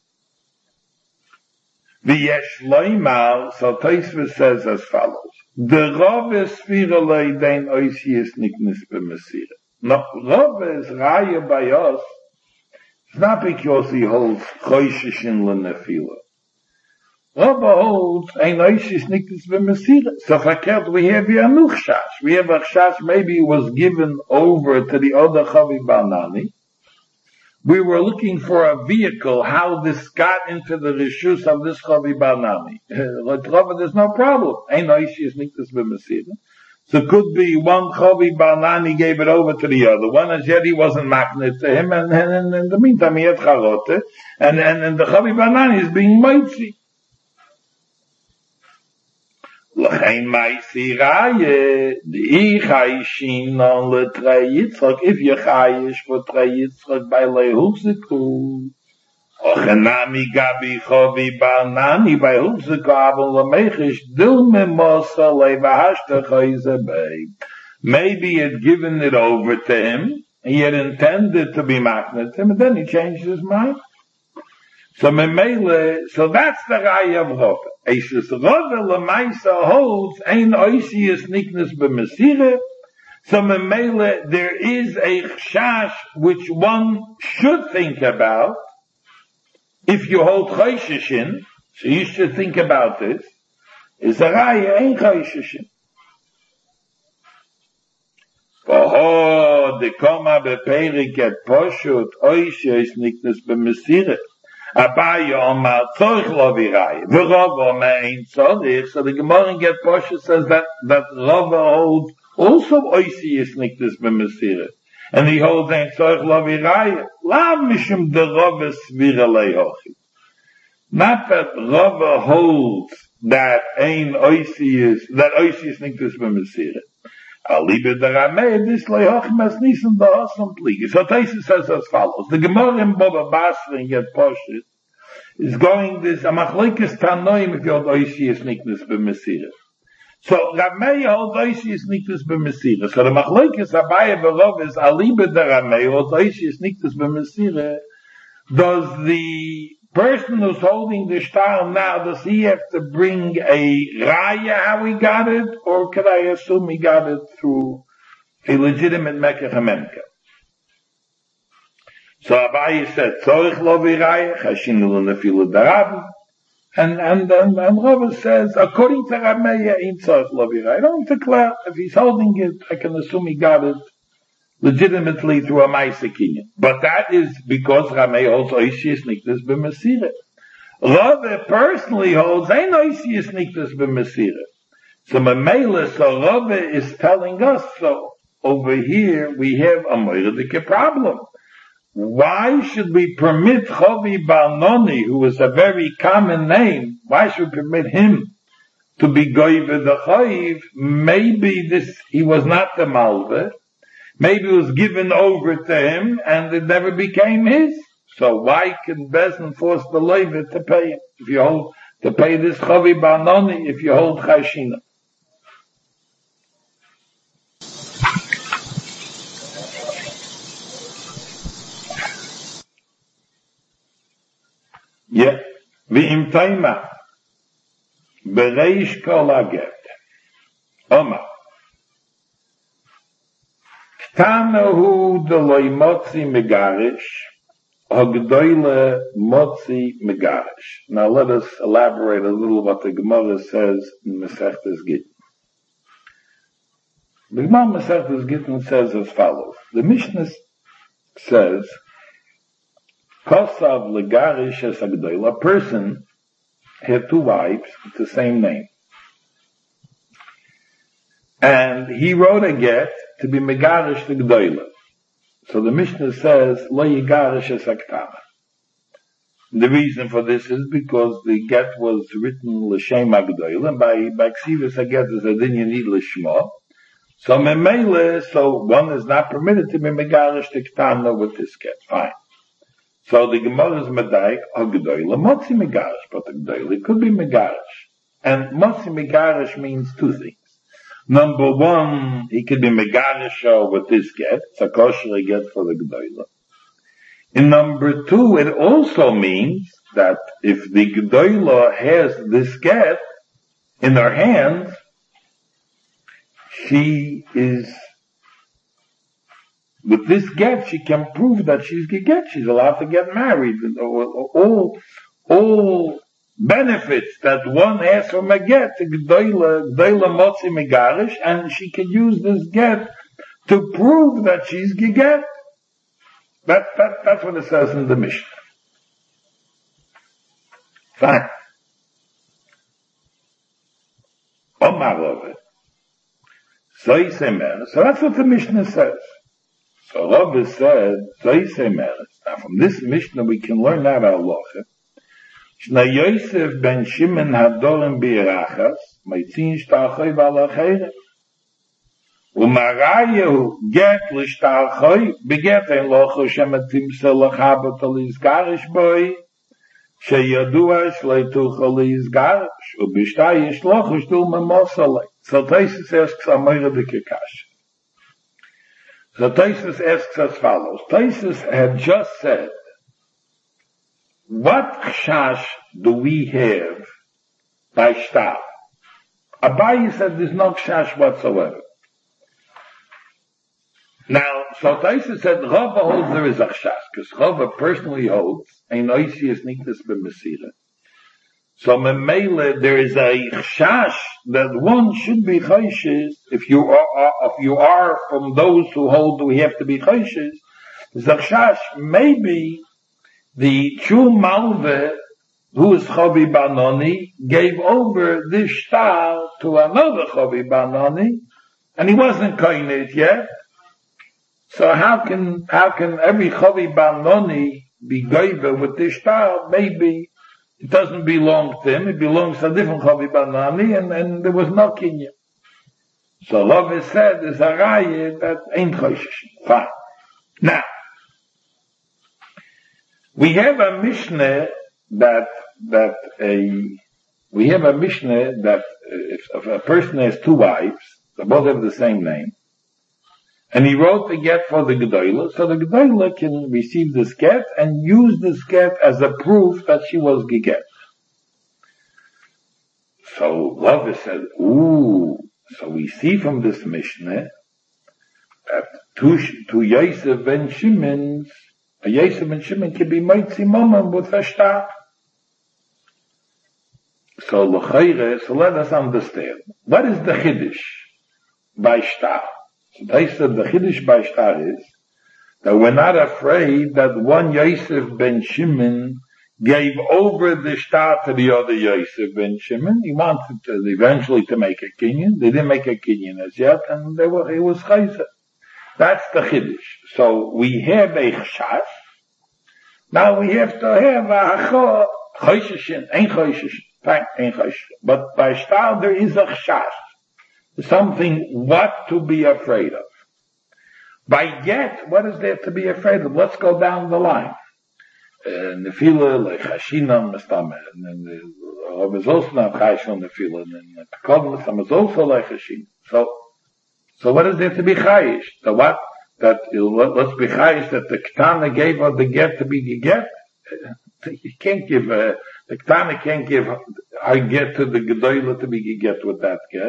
V'yesh loimal, so Tosfos says as follows. The Rav is sfira loidein oisiyas niknis b'mesira. No, Rav is raya by us. It's not because he holds choishish in lenefila. Rabba holds ein oishis niktis b'mesira. So fakert, we have here a nuchshash. We have a chash, maybe it was given over to the other Chavi Banani. We were looking for a vehicle, how this got into the rishus of this Chavi Banani. Rabba, there's no problem. Ein oishis niktis b'mesira. So it could be one Chavi Banani gave it over to the other one, as yet he wasn't magnet to him, and, and, and in the meantime he had charote, and, and, and the Chavi Banani is being moitzi. L'chein maisi raye, di chayshin on le trei Yitzchak, if you chayish for trei Yitzchak by lehuvziku, ochenami gabi Chavi Banani by huvziku avon lemechish, dilme mosa levahashta chayze bei. Maybe he had given it over to him, he had intended to be magnet to him, and then he changed his mind. So memele, so that's the Raya of Rove. Eishes Rove lemaisa holds ein oisius niknus b'mesire. So memele, there is a chash which one should think about. If you hold choishishin, so you should think about this. Is a Raya ein choishishin. Vaho de koma beperik et poshut oisius niknus b'mesire. Abaya Omar Tzorich Lo Viraya. V'Rava Omer Ein Tzorich. So the Gemara in Get Posha says that, that Rava holds also Oisius Niktis B'Mesira. And he holds Ein Tzorich Lo Viraya. Lav Mishum De Rava Svira Lehochi. Not that Rava holds that Ein Oisius, that Oisius Niktis B'Mesira. Alibe the Rameh, this Lehochim as Nisan the Awesome Pliga. So Taisa says as follows. The Gemara in Baba Basra in Yet Poshit is going this, a machlekes tanoim if you hold Oisius Niknus b'Mesira. So Rameh holds Oisius Niknus b'Mesira. So the machlekes Abaye V'Rov is Alibe the Rameh holds Oisius Niknus b'Mesira. Does the person who's holding the shtar now, does he have to bring a raya how he got it, or could I assume he got it through a legitimate mekach hamemka? So Abaye said, Tzorich lo v'raya, chashinu l'nefilu darav, and, and, and, and Rava says, according to Rameya, in Tzorich lo v'raya. I don't declare, if he's holding it, I can assume he got it legitimately through a Maisekinyan. But that is because Rameh holds Oisius Niktis b'Mesira. Rava personally holds Ein Oisius Niktis b'Mesira. So Mamela, so Rava is telling us, so over here we have a Moiradike problem. Why should we permit Chavi Banani, who is a very common name, why should we permit him to be Goive the Chayiv? Maybe this, he was not the Malveh. Maybe it was given over to him and it never became his. So why can Bezdin force the Levi to pay him? If you hold, to pay this Chavi Banani, if you hold Chashina. Yeah. V'im taima. Bereish kol haget. Omar. Tanahu de loy motzi megarish, hagdoyle motzi megarish. Now let us elaborate a little what the Gemara says in Masechtas Gittin. The Gemara Masechtas Gittin says as follows. The Mishnah says, Kosav legarish es hagdoyle. A person had two wives with the same name. And he wrote a get to be megarish the Gdoila. So the Mishnah says, Lo yigarish es haktana. The reason for this is because the get was written l'shem hagdoila, and by, by Ksivas a get is a din you need l'shma. So memele, so one is not permitted to be megarish the ktana with this get. Fine. So the Gemara is medaik, hagdoila, motzi megarish, but the Gdoila could be megarish. And motzi megarish means two things. Number one, he could be megarisha with this get. It's a kosher get for the Gdoila. And number two, it also means that if the Gdoila has this get in her hands, she is with this get, she can prove that she's get. She's allowed to get married. All, all benefits that one has from a get, gdoila, gdoila motzi megarish, and she can use this get to prove that she's get. That, that, that's what it says in the Mishnah. Fine. Omar Rove. So he say So that's what the Mishnah says. So Rove said, so he say Now from this Mishnah we can learn that halacha. Shna Yosef ben Shimon hadorim bi'erachas, meitzin shtarchoi v'alacheret. Umarayehu get l'shtarchoi, beget ein locho shemetimse l'chabot l'izgarish boi, sheyadua shleitucha l'izgarish, ubishtai yesh locho shtul memosale. So Taisus asks Amira de Kekash. So Taisus asks as follows. Taisus had just said, what chash do we have by shtar? Abayi said there's no chash whatsoever. Now, so Taisus said Rava holds there is a chash, because Rava personally holds ein oisius niktas b'mesira. So memele there is a chash that one should be chayshes if you are if you are from those who hold we have to be chayshes. There's a chash maybe the true Malve, who is Chobi Banoni, gave over this shtar to another Chobi Banoni, and he wasn't coined it yet. So how can, how can every Chobi Banoni be goiver with this shtar? Maybe it doesn't belong to him, it belongs to a different Chobi Banoni, and, and there was no kinyan. So Rava said, there's a raya that ain't choishish. Fine. Now, we have a Mishnah that, that a, we have a Mishnah that if, if a person has two wives, they both have the same name, and he wrote the get for the Gedolah, so the Gedolah can receive this get and use this get as a proof that she was Geget. So Rava said, ooh, so we see from this Mishnah that two, two Yosef ben Shimon's a Yosef ben Shimon can be mitzi momam with a shtar. So l'chayre, so let us understand. What is the chiddush by shtar? So they said the chiddush by shtar is that we're not afraid that one Yosef ben Shimon gave over the shtar to the other Yosef ben Shimon. He wanted to, eventually to make a kinyan. They didn't make a kinyan as yet, and they were, it was chayzer. That's the chiddush. So we have a chash. Now we have to have a hacho, chosheshin, ein chosheshin, fine, ein chosheshin. But by shtar there is a chash. Something what to be afraid of. By get, what is there to be afraid of? Let's go down the line. Nefila, like Hashinam, Mestama, and then Rav is also not chayish on Nefila, and Pekod Mestama is also like Hashinam. So, So what is there to be chayish? The what? That, let's be chayish that the Ketana gave her the get to be get? You can't give, uh, the Ketana can't give I get to the Gedolah to be get with that get.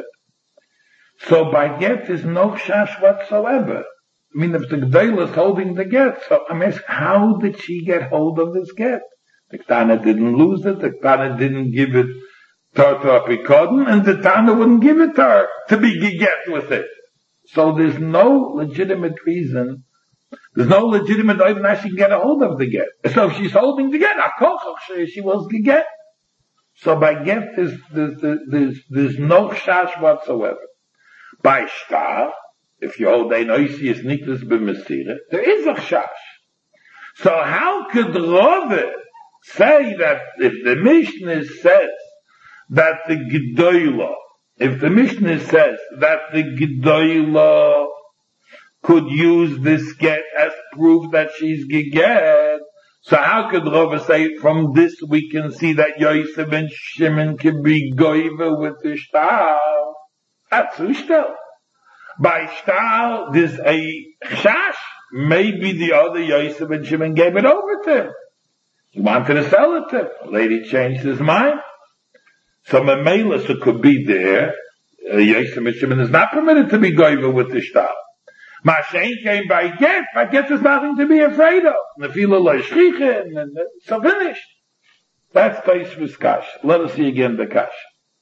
So by get is no chash whatsoever. I mean, if the Gedolah is holding the get, so I'm asking, how did she get hold of this get? The Ketana didn't lose it, the Ketana didn't give it to her to Apikodan, and the Tana wouldn't give it to her to be get with it. So there's no legitimate reason, there's no legitimate reason that she can get a hold of the get. So if she's holding the get, she was the get. So by get, there's, there's, there's, there's no chash whatsoever. By shtar, if you hold ein oisius niklas b'mesira, there is a chash. So how could Rava say that if the Mishnah says that the Gedolah, if the Mishnah says that the Gedolah could use this get as proof that she's Geget, so how could Rava say from this we can see that Yosef and Shimon can be goiva with the shtar? That's who shtar. By shtar, there's a chash. Maybe the other Yosef and Shimon gave it over to him. He wanted to sell it to him. The lady changed his mind. So Memelis could be there. Uh, Yosef and Shimon is not permitted to be goiva with the shtar. Mashen came by get, by get is nothing to be afraid of. Nefila lo shchichen, and so finished. That's Tosfos Kash. Let us see again the Kash.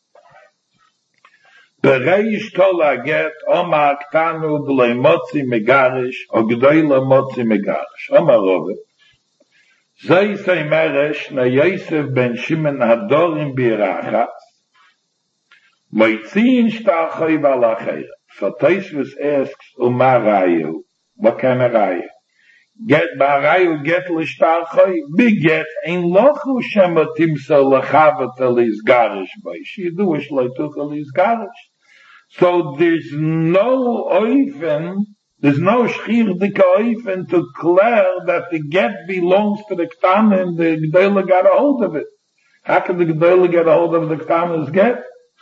Bereish kol haget, Omar ktanu d'loi motzi megarish, o gdoila motzi megarish. Omar Rove. Zoi sei meresh, na Yosef ben Shimon hadorim birachas, moitziin shtarchoi valachera. So Tosfos asks, Uma rayu, what kind of rayu? Get barayu get l'shtarchoi, big get, ein lochu shemotimsa lechavat elizgarish by. She do ish loituch elizgarish. So there's no oifen, there's no shchirdik oifen to declare that the get belongs to the Ktana and the G'dayla got a hold of it. How can the G'dayla get a hold of the Ktana's get?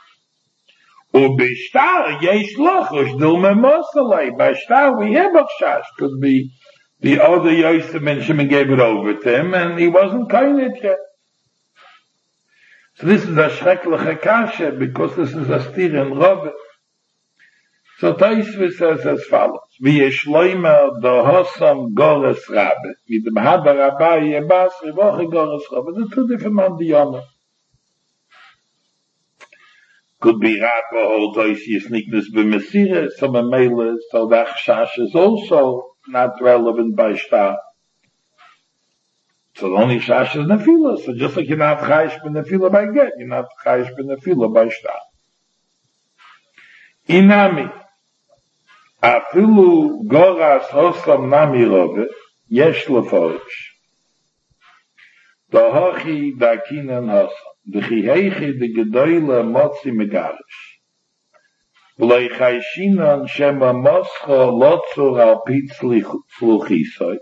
Ubishtar yesh lochush dilme mosalei. By shtar we have a chash. Could be the other Yosef ben Shimon gave it over to him and he wasn't kind it yet. So this is a schreckliche kasha because this is a stir in Robbe. So Tosfos says as follows: V'yeshloimer dohosam gores rabbe, mit dem haber rabbi yebas revoche gores rabbe. The two different man the yoma. Could be rabbe hold Tosfos niknes b'mesire. Some mele so that chash is also not relevant by shtar. So the only chash is nefila. So just like you're not chayish b'nefila by get, you're not chayish b'nefila by shtar. Inami. Afilu goras hosam nami rove, yesh leforish. Dohochi dakinan hosam. Dechihechi de gedoyle motzi megarish. V'loi chayshinan shema moscho lotzur al pitz fluchisoy.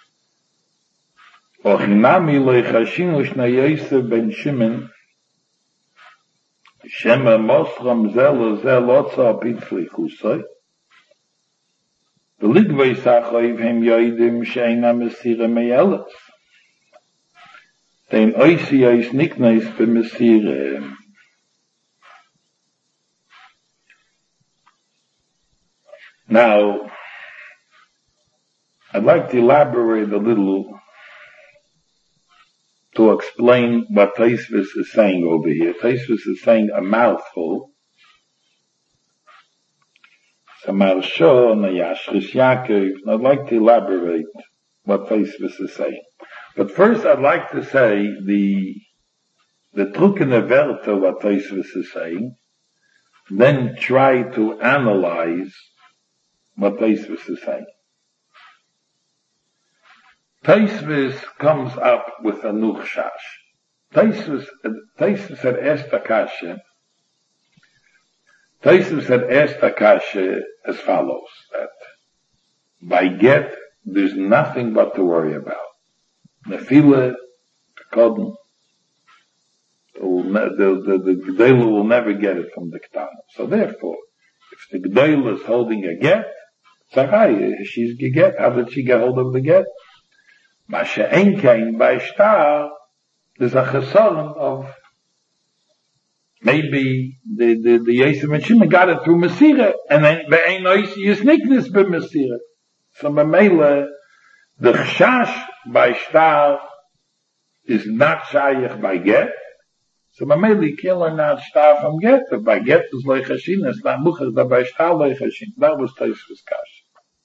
Ochinami loi chayshinu shna Yosef ben Shimon shema moscham zel zel lotzur al pitz fluchisoy. The ligvei sachoiv hem yoidim sheina mesire meyeles. Den oisi ois nikneis be mesire. Now, I'd like to elaborate a little to explain what Tosfos is saying over here. Tosfos is saying a mouthful. Marsho and Yashris Yaakov. I'd like to elaborate what Tosfos is saying. But first I'd like to say the the trukene werte what Tosfos is saying, then try to analyze what Tosfos is saying. Tosfos comes up with a nuchshash. Tosfos Tosfos had asked Akasha Tosfos had asked Akasha as follows, that by get, there's nothing but to worry about. Nefila, Kodm, the, the, the G'dayla will never get it from the Ktana. So therefore, if the G'dayla is holding a get, Sarai, she's a get, how did she get hold of the get? Masha Enkein, by Shtar, there's a chesaron of maybe the the the Yosef ben Shimon got it through Mesira, and then the ein oisi is niknis be Mesira. So Mamela, the chash by shtar is not shayich by get. So Mamela killer not shtar from get, but by get is loichashin. It's not muchas that by shtar loichashin. That was Tosfos Kash.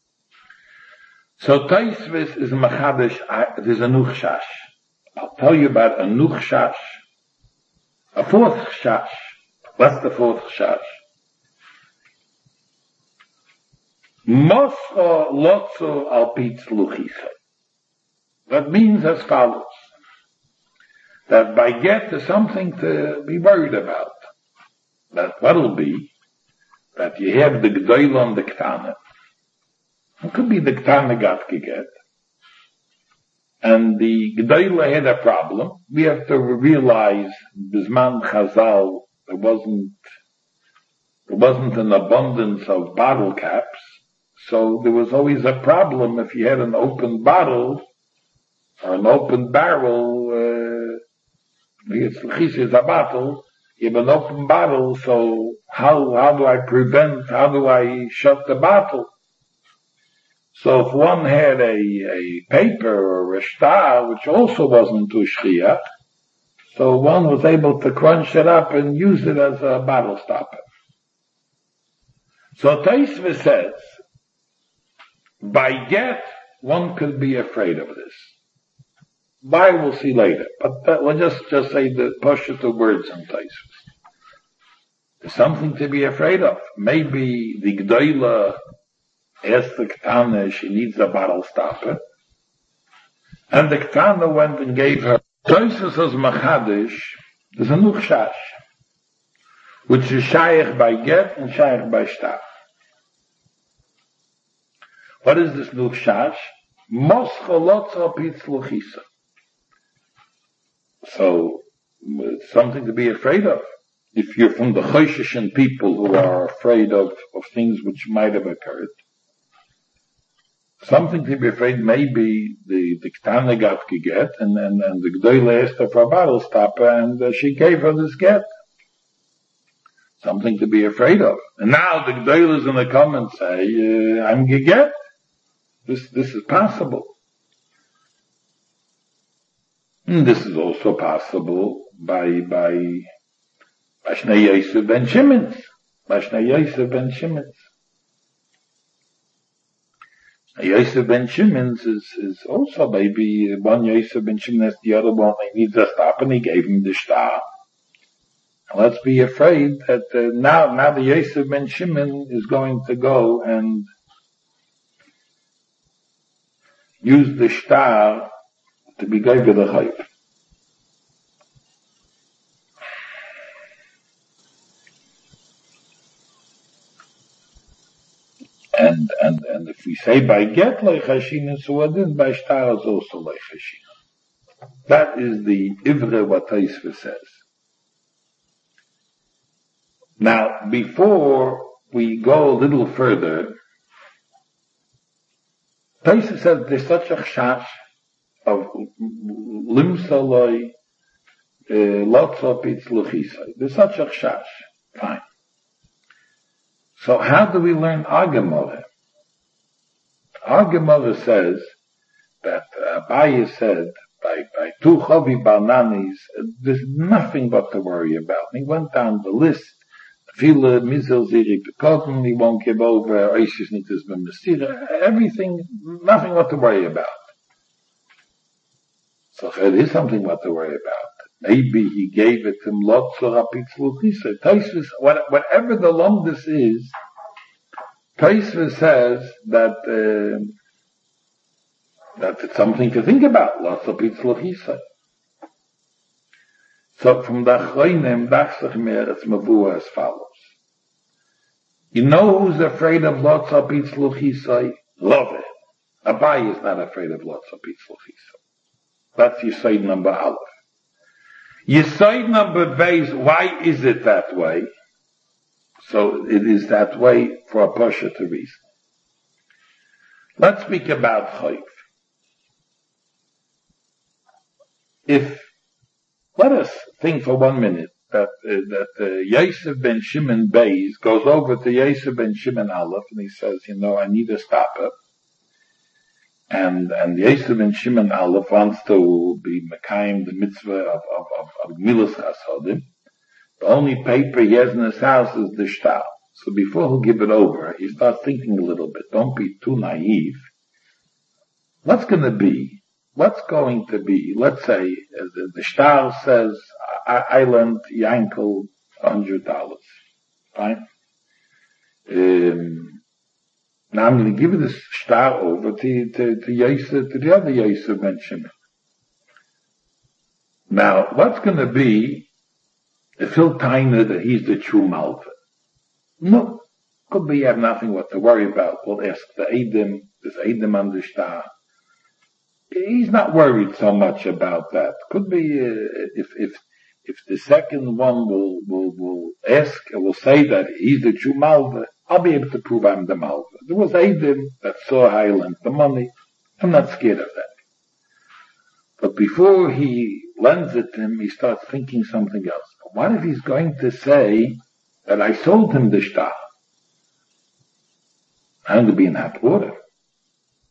So Tosfos is machadish. There's a nuchshash. I'll tell you about a nuchshash. A fourth chash. What's the fourth chash? Moscho lotzo al pitz luchisa. That means as follows. That by get there's something to be worried about. That what'll be, that you have the G'dayla on the Ktana. It could be the Ktana got get. And the G'dayla had a problem. We have to realize, Bisman Chazal, there wasn't, there wasn't an abundance of bottle caps. So there was always a problem if you had an open bottle, or an open barrel, uh, it's a bottle, you have an open bottle, so how, how do I prevent, how do I shut the bottle? So if one had a, a paper or a star, which also wasn't to shchiach, so one was able to crunch it up and use it as a bottle stopper. So Tosfos says, by get, one could be afraid of this. Why, we'll see later. But that, we'll just, just say the push of the words in Tosfos. There's something to be afraid of. Maybe the Gdoila asked the Ketana, she needs a bottle stopper. And the Ketana went and gave her. Tosfos as Machadish, there's a Nuchshash, which is Shaykh by get and Shaykh by shtar. What is this Nuchshash? Moscholotza pitzluchisa. So, it's something to be afraid of. If you're from the Choshishin people who are afraid of, of things which might have occurred, something to be afraid, maybe the, the Ketana got get, and, and, and the Gdoila asked her for a bottle stopper, and uh, she gave her this get. Something to be afraid of. And now the Gdoilas in the comments say, uh, I'm geget. This, this is possible. And this is also possible by, by, by Shnei Yosef ben Shimon. By Shnei Yosef ben Shimon. Yosef ben Shimon is, is also maybe one Yosef ben Shimon as the other one. He needs a stop and he gave him the star. And let's be afraid that uh, now, now the Yosef ben Shimon is going to go and use the star to be gave the chayv. And, and, and if we say by get leichashina, so what then by shtar is also leichashina. That is the ivre what Tosfos says. Now, before we go a little further, Tosfos says there's such a chash of limsaloi, lotzop itzluchisai. There's such a chash. Fine. So how do we learn our Gemara? Our Gemara says that Abaye said by, by two Chavi Bananis, there's nothing but to worry about. And he went down the list. Viele Mizel Zirik Pekotten, he won't give over, Oishis Nitis B'Mesira, everything, nothing what to worry about. So there is something what to worry about. Maybe he gave it to him Lotzor HaPitzluchisa. Tosfos, whatever the Lomdus is, Tosfos says that, uh, that it's something to think about, Lotzor HaPitzluchisa. So from the Achronim, Dachsach Mer, it's Mavua as follows. You know who's afraid of Lotzor HaPitzluchisa? Love it. Abaye is not afraid of Lotzor HaPitzluchisa. That's Yesod number Aleph. Yesod number Beis, why is it that way? So it is that way for a Pasha to reason. Let's speak about Chayv. If, let us think for one minute that, uh, that uh, Yosef ben Shimon Beis goes over to Yosef ben Shimon Aleph and he says, you know, I need a stopper. And, and Yosef ben Shimon Aleph wants to be Mekayim, the mitzvah of, of, of, of Gmilas Chasodim. The only paper he has in his house is the shtar. So before he'll give it over, he starts thinking a little bit. Don't be too naive. What's gonna be? What's going to be? Let's say, uh, the, the shtar says, I, I lent Yankel a hundred dollars. Fine? Um, Now I'm going to give this star over to, to, to Yosef, to the other Yosef ben Shimon. Now, what's going to be if he'll taina that he's the true Malva? No. Could be you have nothing what to worry about. We'll ask the Eidim, this Eidim on the star. He's not worried so much about that. Could be uh, if, if, if the second one will, will, will ask, will say that he's the true Malva, I'll be able to prove I'm the Malva. There was Eidim that saw I lent the money. I'm not scared of that. But before he lends it to him, he starts thinking something else. What if he's going to say that I sold him the shtar? I'm going to be in hot water.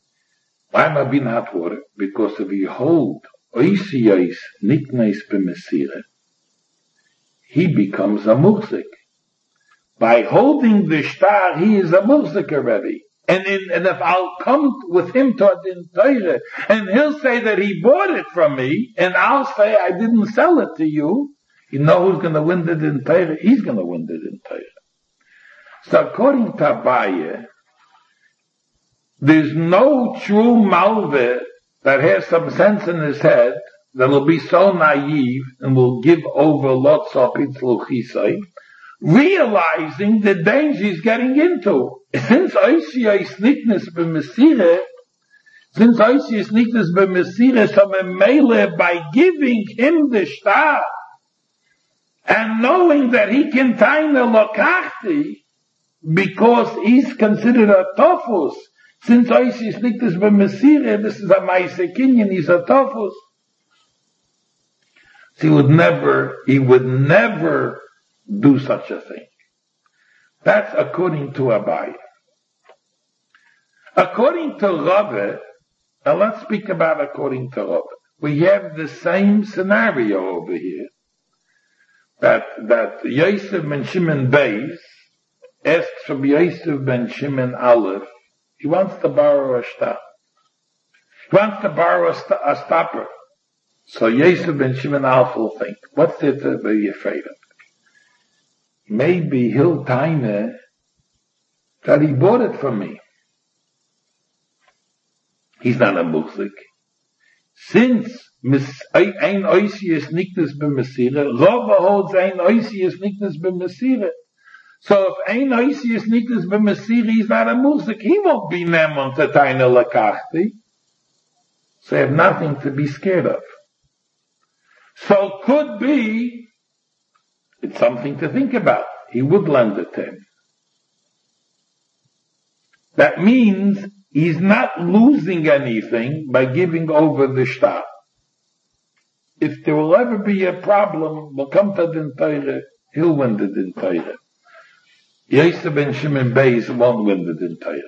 Why am I being hot water? Because if you hold oisiyos niknes b'mesira, he becomes a muhzik. By holding the star, he is a muhzik already. And, in, and if I'll come with him to Adin Torah, and he'll say that he bought it from me, and I'll say I didn't sell it to you, you know who's going to win the Din Torah? He's going to win the Din Torah. So according to Abaye, there's no true malve that has some sense in his head that will be so naive and will give over lots of pitzluchisai, realizing the danger he's getting into. Since Oisiyah Sniknes b'Mesire, since Oisiyah Sniknes b'Mesire, so Memele, by giving him the star, and knowing that he can taina lokachti, because he's considered a tofus, since Oisiyah Sniknes b'Mesire, this is a Maaseh Kinyan, he's a tofus. He would never, he would never do such a thing. That's according to Abaye. According to Rava, now let's speak about according to Rava. We have the same scenario over here. That, that Yosef ben Shimon Beis asks from Yosef ben Shimon Aleph, he wants to borrow a stop. He wants to borrow a, st- a stopper. So Yosef ben Shimon Aleph will think, what's there to be afraid of? Maybe he'll taina that he bought it from me. He's not a muhzik. Since ein oisiyas niknes b'mesira, Rava holds ein oisiyas niknes b'mesira. So if ein oisiyas niknes b'mesira, he's not a muhzik. He won't be nemon to taina lakachti. So they have nothing to be scared of. So could be, it's something to think about. He would lend it to him. That means he's not losing anything by giving over the shtar. If there will ever be a problem, we'll come to Din Torah, he'll win the Din Torah. Yosef ben Shimon Beis won't win the Din Torah.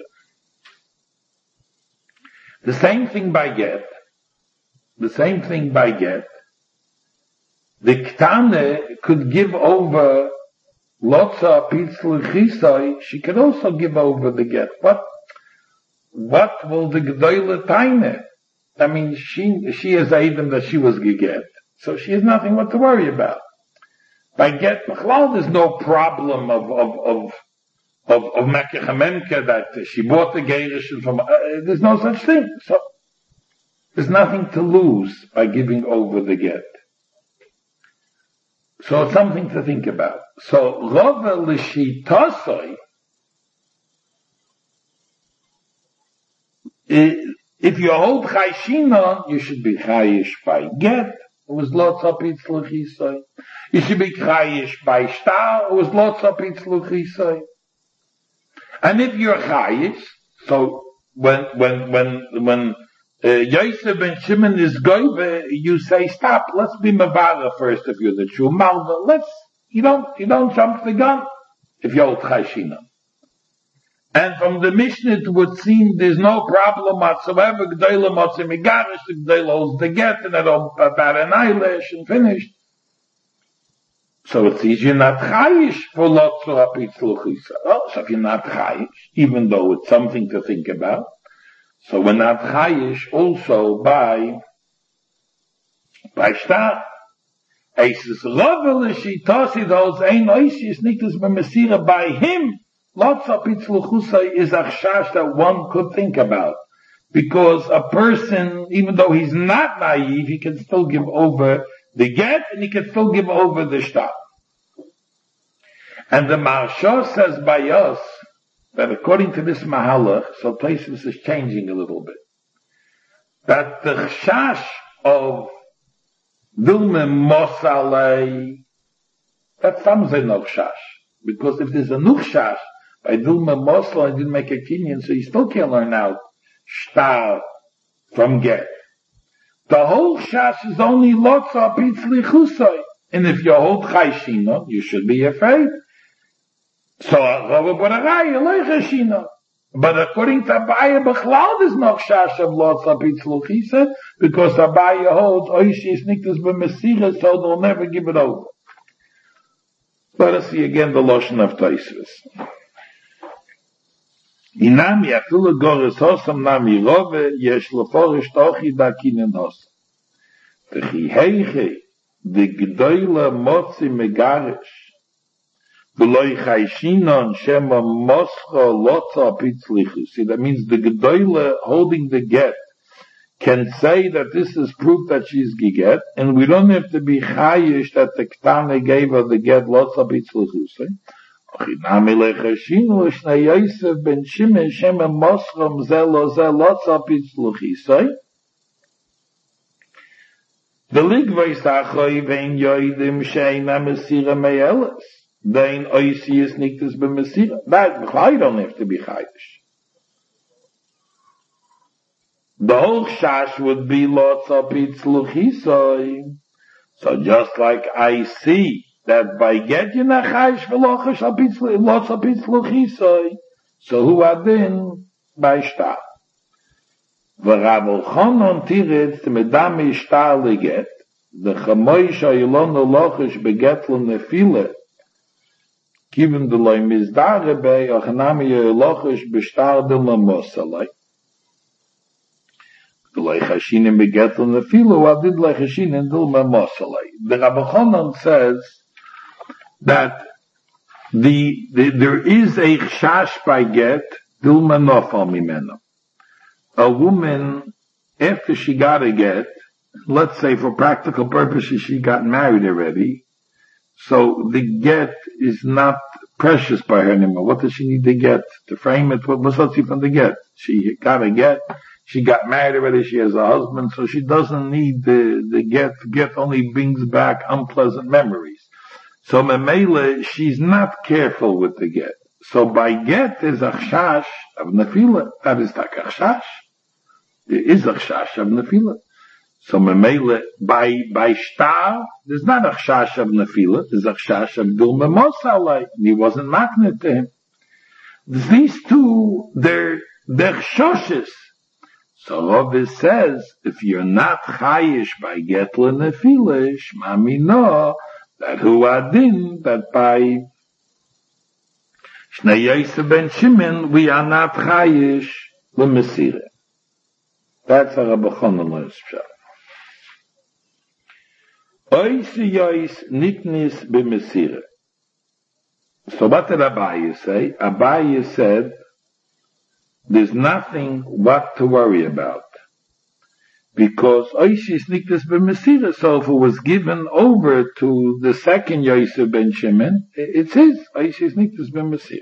The same thing by get. The same thing by get. The Ktane could give over Lotza Pitzl Chisai, she can also give over the get. What, what will the G'doyle taine? I mean, she, she is Aiden that she was geget. So she has nothing what to worry about. By get Machlal, there's no problem of, of, of, of, of Mekech that she bought the Geirish from, uh, there's no such thing. So, there's nothing to lose by giving over the get. So it's something to think about. So, Rava l'shitasoi, if you hold chayshina, you should be chayish by get. It was lots of pitzluchisoi. You should be chayish by shtar. It was lots of pitzluchisoi. And if you're chayish, so when when when when uh, Yosef ben Shimon is goyve, you say stop. Let's be mavara first. If you're the true malva, let's you don't you don't jump the gun. If you hold chayshina. And from the Mishnah it would seem there's no problem whatsoever. G'dayla motzim igarish, the G'dayla holds the get, and about an eyelash and finished. So it says you're not chayish for lots of apitzluchisa. Oh, so if you're not chayish, even though it's something to think about, so we're not chayish also by, by shtar. He says, Rava l'shitasi those ein oishis niktus b'mesira by him. Lots of pitzluchusai is a chash that one could think about. Because a person, even though he's not naive, he can still give over the get and he can still give over the shtar. And the Maharsha says by us that according to this Mahalach, so Tosfos is changing a little bit, that the chash of Dilme Mosalei, that's something no chash. Because if there's a nuchash, by Dilma Mosla, I didn't make a kinyan, so you still can't learn out shtar from get. The whole shash is only lotza pitzli chusay. And if you hold chayshina, you should be afraid. So, Rava Boragai, eloi chayshina. But according to Abaye, Bechlal is no chash of Lotza Pitzluch, he said, because Abaye holds Oishi Sniktas b'Mesira, so they'll never give it over. Let us see again the Loshen of Tosfos. Inami afilu goris hosam nami rove, yesh leforish tochi dakinen hosam. Techi heiche, de gdoile motzi megarish, V'loi chayshinon shema moscha lotza pitzlichus. See, that means the gedoyle holding the get can say that this is proof that she's giget, and we don't have to be chayish that the ktane gave her the get lotza pitzlichus. Ochinami lechashinu shnei Yosef ben Shimon shema moscha mzelo ze lotza pitzlichus. The ligvay sachoi vein yoidim sheina mesira meyeles. Then oisi is niktas b'mesira. That I don't have to be chayish. The whole shash would be lots of pitzluchisoi. So just like I see that by getting a chayish v'lochash lots of pitzluchisoi, so who are then by shtar? V'Rav Elchanan tiretz medami shtar leget the chamoy shayilonu lochash begetlu nefile. Given the loy mizdare bei achnami lochish bestardel mosalai. The loy chashinin begetel nefilu adid loy chashinin dilma mosalai. The Rabbi Chanan says that the, the there is a chash by get dilma nofal mimena. A woman after she got a get, let's say for practical purposes she got married already. So the get is not precious by her anymore. What does she need to get? To frame it? What's up from the get? She got a get. She got married already. She has a husband. So she doesn't need the, the get. Get only brings back unpleasant memories. So Memele, she's not careful with the get. So by get is a chash of nefila. That is like a chash. There is a chash of nefila. So Memele, by, by shtar, there's not a chash of nefila, there's a chash of dulma mosalai. He wasn't magnet to him. These two, they're, they're shoshes. So Rav says, if you're not chayish by getla nefila, shmami no, that hu adin, that by Shnei Yosef ben Shimon, we are not chayish l'mesira. That's a Rabbi Chanan learns pshat. Oisi yois niknis b'mesira. So what did Abaye say? Abaye said, there's nothing what to worry about. Because oisi niknis b'mesira, so if it was given over to the second Yosef ben Shimon, it's his. Oisi niknis b'mesira.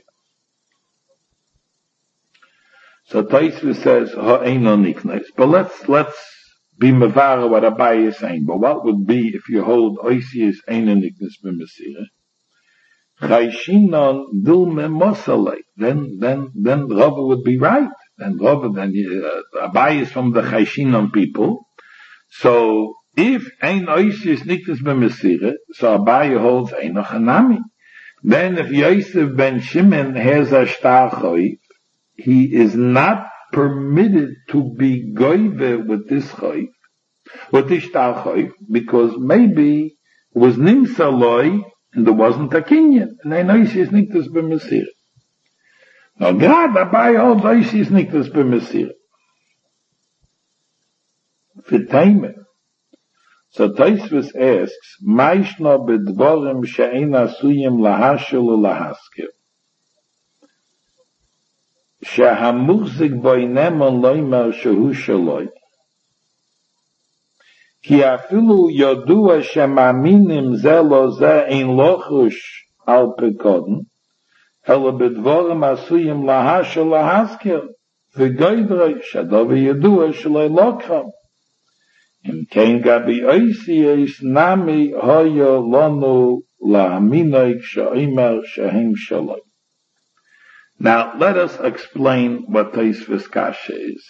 So Tosfos says, ha'eino niknis. But let's, let's, be mavara what Abaye is saying. But what would be if you hold oisius einanikness b'mesira? Chayshinon dulme mosalei. Then, then, then Rava would be right. Then Rava, then uh, Abaye is from the Chayshinon people. So if ein oisius nikness b'mesira, so Abaye holds eino chanami. Then if Yosef ben Shimon has a shtar choy, he is not permitted to be goive with this chayv, with this shtar chayv, because maybe it was nimsa loy and there wasn't a kinyan, and I know she's niktas b'mesira. Now God, Abaye holds I she's niktas b'mesira. V'taimen. So Tosfos asks, Maishna b'dvorim she'ein asuyim lahashel u'lahaskir. שהמוחזיק בו אינם לא אומר שהוא שלוי. כי אפילו ידוע שמאמינים זה לא זה אין לוחש על פקודן, אלא בדבורם עשויים להשל להזכיר, וגוידרי שדובר ידוע שלא לוקחם. אם כן גבי אויסייס נמי היה לנו להאמינוי כשאומר שהם שלוי. Now, let us explain what Tosfos Kasha is.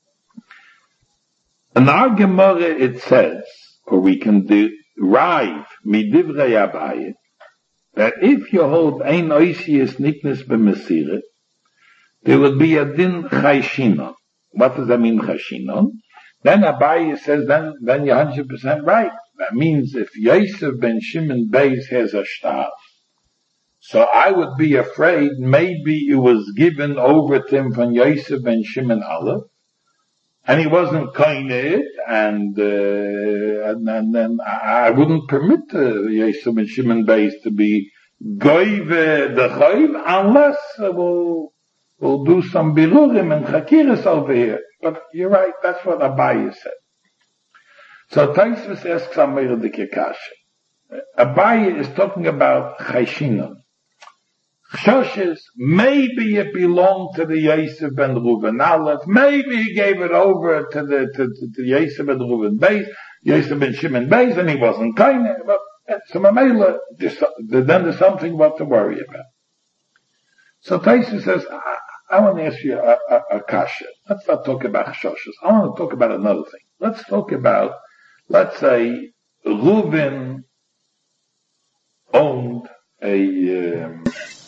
In our Gemara it says, or we can derive midivrei Abaye, that if you hold ein oisius niknes b'mesira, there would be a din chayshinon. What does that mean, chayshinon? Then Abaye says, then, then you're one hundred percent right. That means if Yosef ben Shimon Beis has a shtar, so I would be afraid maybe it was given over to him from Yosef ben Shimon Aleph, and he wasn't koined, and, uh, and, and, and I wouldn't permit uh, Yosef ben Shimon Beis to be goive the chayv unless uh, we'll, we'll do some bilurim and chakiris over here. But you're right, that's what Abaye said. So Tosfos asks Amir the Kekasha. Abaye is talking about chayshinon. Choshes, maybe it belonged to the Yosef ben Reuven Aleph, maybe he gave it over to the, to, to, to Yosef ben Reuven Beis, Yosef ben Shimon Beis, and he wasn't kind of, but, so Mamela, then there's something what to worry about. So Tosfos says, I, I want to ask you a, a, a kasha. Let's not talk about Choshes. I want to talk about another thing. Let's talk about, let's say, Reuven owned a, um,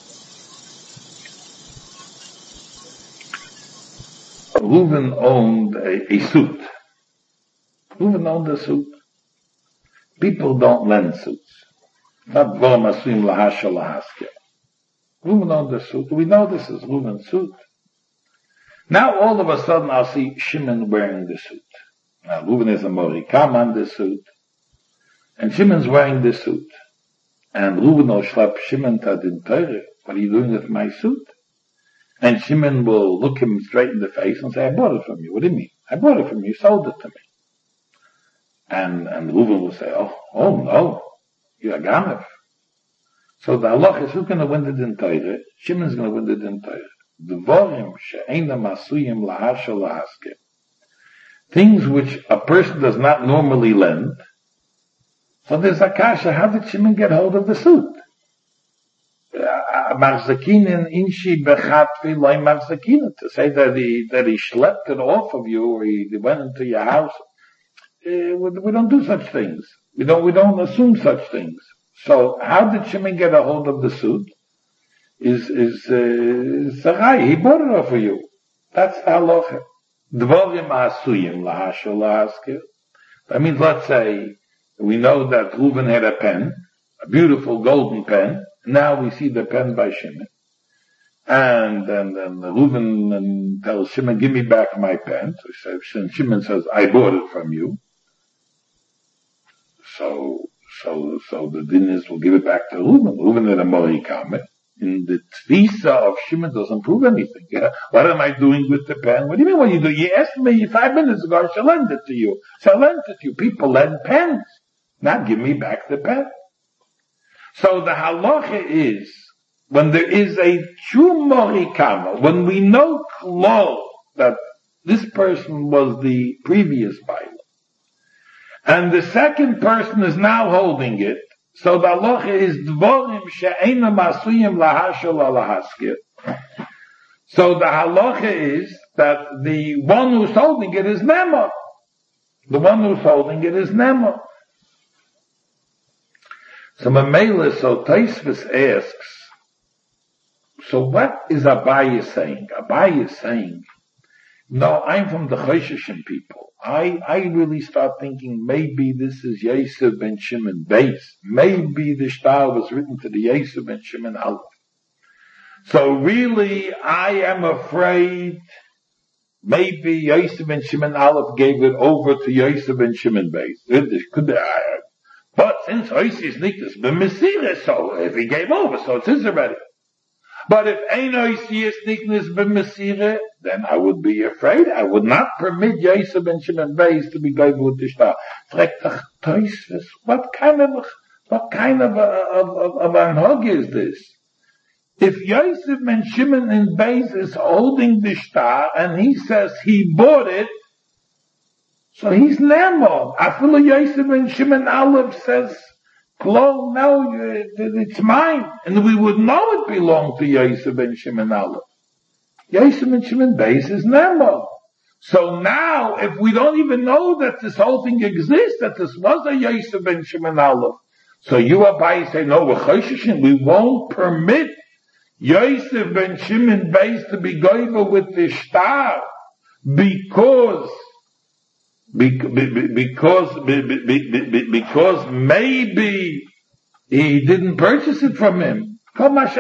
Reuven owned a, a suit. Reuven owned a suit. People don't lend suits. Not Dvarim Asuim Lahasha Lahaskeh. Reuven owned a suit. We know this is Reuven's suit. Now all of a sudden I'll see Shimon wearing the suit. Now Reuven is a Morikam on the suit. And Shimon's wearing the suit. And Reuven will schlep Shimon to Din Torah. What are you doing with my suit? And Shimon will look him straight in the face and say, I bought it from you. What do you mean? I bought it from you. You sold it to me. And, and Reuven will say, oh, oh no. You're a Ganav. So the halach is who's going to win the Din Torah? Shimon's going to win the Din Torah. Dvorim she'ena masuyim lahasha lahaskeh. Things which a person does not normally lend. So there's a kasha. How did Shimon get hold of the suit? Marzakinen inshi bechatvi loy marzakinen, to say that he that he schlepped it off of you or he went into your house. Uh, we, we don't do such things. We don't we don't assume such things. So how did Shimon get a hold of the suit? Is is uh, Sarai? He bought it off of you. That's the halacha. Dvorim asuyim lahasha lahaskeh. That means, let's say we know that Reuven had a pen, a beautiful golden pen. Now we see the pen by Shimon. And then, then Reuven tells Shimon, give me back my pen. So Shimon says, I bought it from you. So, so, so the din is, we'll give it back to Reuven. Reuven had a Morikam. In the Tvisa of Shimon doesn't prove anything. Yeah? What am I doing with the pen? What do you mean what you do? You asked me five minutes ago, I shall lend it to you. So I lent it to you. People lend pens. Now give me back the pen. So the halacha is, when there is a true morikama, when we know klol that this person was the previous Bible, and the second person is now holding it, so the halacha is dvorim she'ena masuyim lahasha lahaskeh. So the halacha is that the one who's holding it is Nemo. The one who's holding it is Nemo. So Mamela, so Tosfos asks, so what is Abaye saying? Abaye is saying, no, I'm from the Chosheshim people. I, I really start thinking maybe this is Yosef ben Shimon Beis. Maybe the shtar was written to the Yosef ben Shimon Aleph. So really, I am afraid maybe Yosef ben Shimon Aleph gave it over to Yosef ben Shimon Beis. Could they, But since Oisi's Niklas b'Mesirah, so if he gave over, so it's his already. But if ain't Oisi's Niklas b'Mesirah, then I would be afraid. I would not permit Yosef ben Shimon Beis to be going with the shtar. What kind of what kind of of of, of anhog is this? If Yosef ben Shimon in Beis is holding the shtar and he says he bought it, so he's Nemo. Afilu Yosef ben Shimon Aleph says, Klo, no, it's mine. And we would know it belonged to Yosef ben Shimon Aleph. Yosef ben Shimon Beis is Nemo. So now, if we don't even know that this whole thing exists, that this was a Yosef ben Shimon Aleph, so you Abaye say, no, we're Chosheshim, we won't permit Yosef ben Shimon based to be goiva with the star because because because maybe he didn't purchase it from him. That's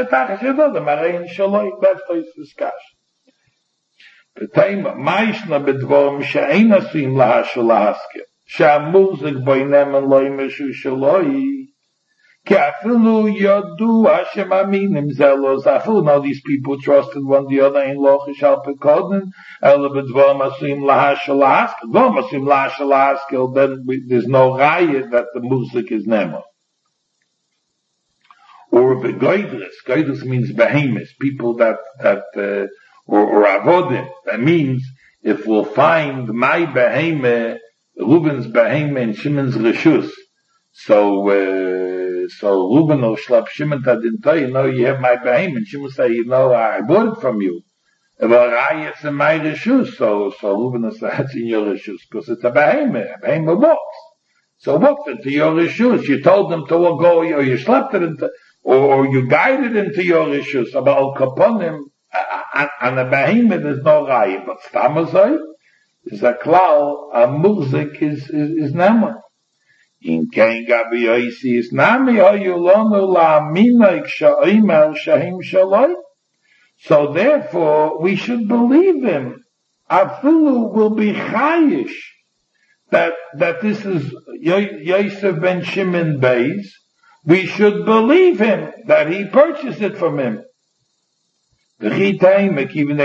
the discussion. B'tayim ma'ishna b'dvorim she'ein asuim lahashal lahaskir she'amuzik boinem and loy meshu shaloi ki afilu yodu Hashem aminim zelos afilu. Now these people trusted one the other in lochish al pekodin ela b'dvorim asuim lahashal lahaskir dvorim asuim lahashal lahaskir. Then we, there's no raya that the muzik is nemo. Or begoidres. Goidres means behemoths, people that that uh, or, or avodim. That means if we'll find my behemah, Reuben's behemah and Shimon's reshus, so uh, so Reuben or Shlap Shimon tadinto, you know, you have my behemah, and Shimon say, you know, I bought it from you. But I it's in my reshus, so so Reuben will say it's in your reshus because it's a behemah. A behemah walks, so walked into your reshus. You told them to go, or you slept it into, or, or you guided into your reshus. About kaponim. And a behemoth is no raya, but stamazoi is a klal, a muzik is, is, is nama. In kein gabi yoisi is nami hoyulonu la aminoik sha'imel shahim shaloi. So therefore, we should believe him. Afilu will be chayish that, that this is Yosef ben Shimon Beis. We should believe him that he purchased it from him. Or maybe you'll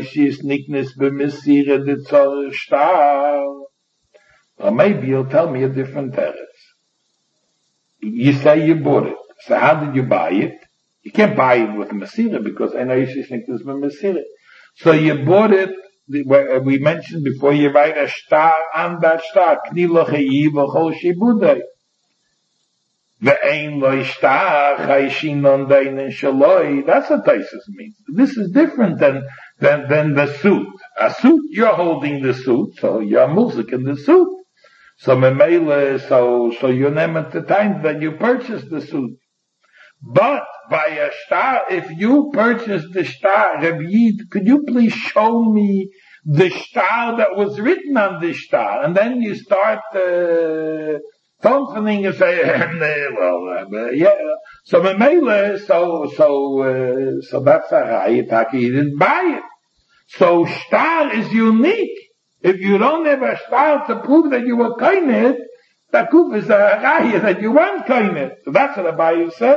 tell me a different teretz. You say you bought it. So how did you buy it? You can't buy it with a Mesira because Enoishis Niknes b'Mesira. So you bought it, we mentioned before, you write a star on that star. Kni lo chayi v'chol shibudei. Ve'ein lo ishtar chayshin on deinen shaloi. That's what Taisus means. This is different than, than, than the suit. A suit, you're holding the suit, so you're music in the suit. So memele, so, so you name at the time that you purchased the suit. But by a star, if you purchased the star, Rabbi Yid, could you please show me the star that was written on the star? And then you start, uh, Something and say, well, uh, yeah. So Memele, so so uh, so that's a raya. He didn't buy it. So star is unique. If you don't have a star to prove that you were koined, the kuf is a raya that you weren't koined. So that's what the Abaye said.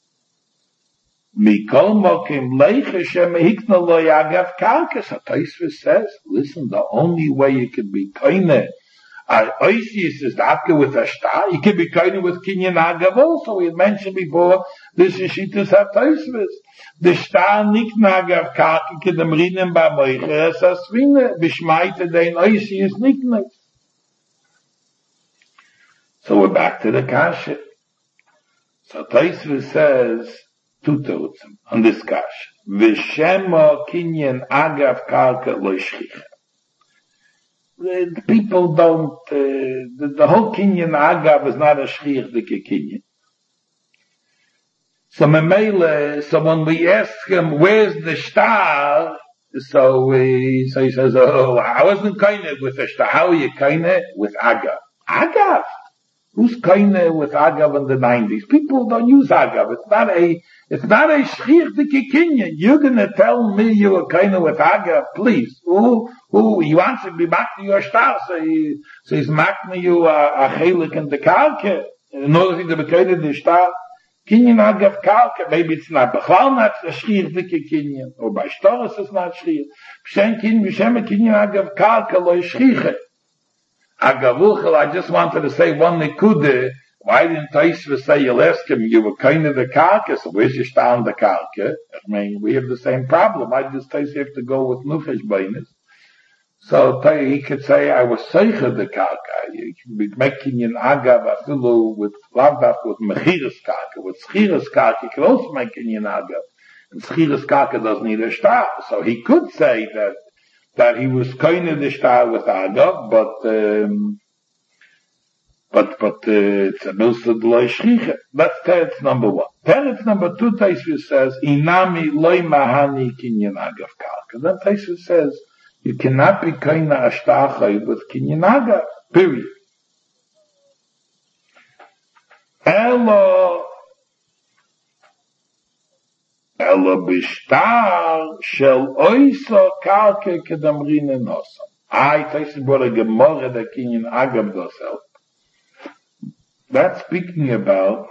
Mikol mokim leiche shemehikna lo yagav karka. So Tosfos says, listen, the only way you can be koined. Oisius is after with a star. You can be kind with Kinyan Agav also. We had mentioned before, this is Shittus HaTosfos. The star nik nagav kaki kedem rinem ba moicher es asvine. Bishmaite dein Oisius nikne. So we're back to the kasha. So Tosfos says, two terutzim on this kasha. V'shema Kinyan Agav karka lo shchicha. The people don't, uh, the, the whole Kinyan Agav is not a shchiach dike Kinyan. So Memele, so when we ask him, where's the star? So we, so he says, oh, I wasn't koine with the star. How are you koine? With Agav. Agav? Who's koine with Agav in the nineties? People don't use Agav. It's not a, it's not a shchiach dike Kinyan. You're gonna tell me you were koine with Agav, please. Who, who, he wants to be back to your star, so he, so he's making you a, a chelik in the kalke. In order to be koine the star. Kinyan Agav kalke, maybe it's not bechal not a shchiach dike Kinyan. Or by Shtoros it's not shchiach. B'shem Kinyan, b'shem Kinyan Agav kalke lo shchiach. Agavuchel, I just wanted to say one nekude. Why didn't Tosfos say, you'll ask him, you were kind of the karka, so where's your star on the karka? I mean, we have the same problem. I just Tosfos have to go with nuchesh bainis. So he could say, I was seicher the karka. You can be making an agav afilu with lavdaf with mechiras karka. With schiras karka, you can also make an agav. And schiras karka doesn't need a star. So he could say that that he was kind of the star with Agav, but um, But, but, uh, it's a milsa d'loi shchicha. That's teretz number one. Teretz number two, Taisvis says, inami loy mahani kinyan agav karka. Then Taisvis says, you cannot be kaina ashtachai with kinyan agav. Period. Elo, elo bishtar shel oiso karka kedamrine nosam. I, Taisvis brought a gemorah that kinyan agav does help. That's speaking about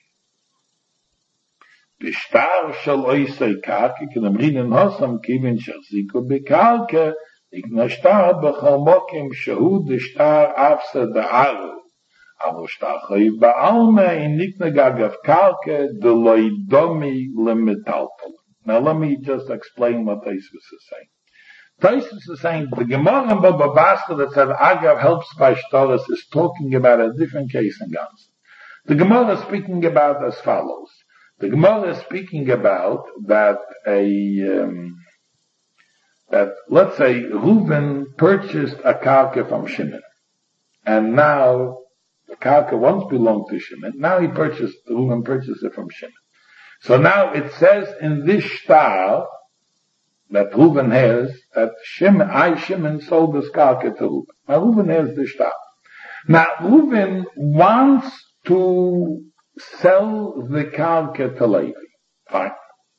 Bishtar shel oisei karka kedamrine nosam kivin shachziku bekarka ignashtar b'chol mokim shehu dishtar afsa da'aru. Aber Stachai Ba'alma in Niknagagav Kalke de Loidomi Limitalpal. Now let me just explain what Taisvis is saying. Taisvis is saying the Gemara in Baba Basra that said Agav helps by Shtaras is talking about a different case in Gans. The Gemara is speaking about as follows. The Gemara is speaking about that a um, that let's say Reuven purchased a Kalke from Shimon, and now the karka once belonged to Shimon. Now he purchased, the woman purchased it from Shimon. So now it says in this shtar that Reuven has, that Shimon, I Shimon sold this karka to Reuven. Now Reuven has this shtar. Now Reuven wants to sell the karka to Levi. Fine.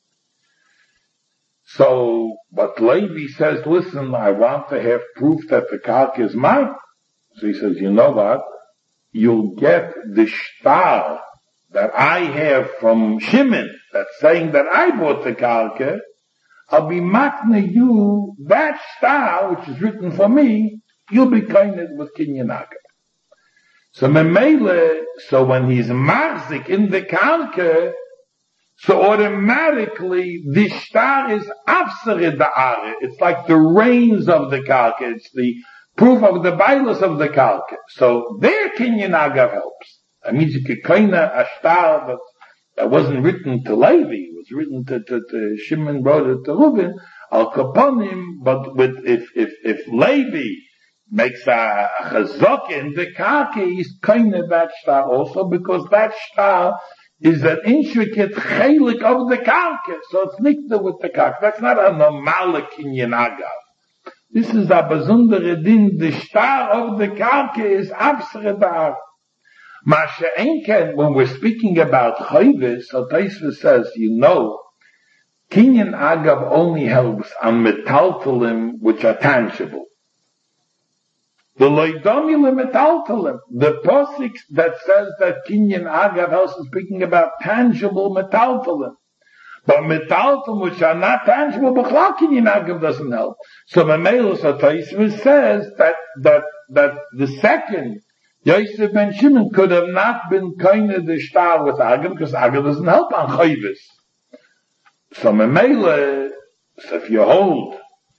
So, but Levi says, listen, I want to have proof that the karka is mine. So he says, you know what? You'll get the shtar that I have from Shimon that's saying that I bought the karka. I'll be makne you that shtar which is written for me. You'll be kinded with kinyan agav. So memele, so when he's marzik in the karka, so automatically the shtar is afsare da'are. It's like the reins of the karka. It's the proof of the bailus of the karka. So there kinyan agav helps. That means you could kaina a shtar that, that wasn't written to Levi, it was written to, to, to Shimon, wrote it to Reuven, al kaponim, but with, if, if, if Levi makes a, a chazok in the karka, he's kaina that shtar also, because that shtar is an intricate chelik of the karka. So it's nikta with the karka. That's not a normal kinyan agav. This is a besondere din, the shtar of the karka is absre da'ar. Masha enken, when we're speaking about chayvis, so Taisva says, you know, kinyan agav only helps on metaltalim which are tangible. The loidomi metaltalim, the posik that says that kinyan agav helps is speaking about tangible metaltalim. But metaltalim which are not tangible, b'chlal kinyan agav doesn't help. So Mamelu Taisva says that, that, that the second Yosef ben Shimon could have not been kind of the shtar with agav, because agav doesn't help on chayvis. So Mamelu, so if you hold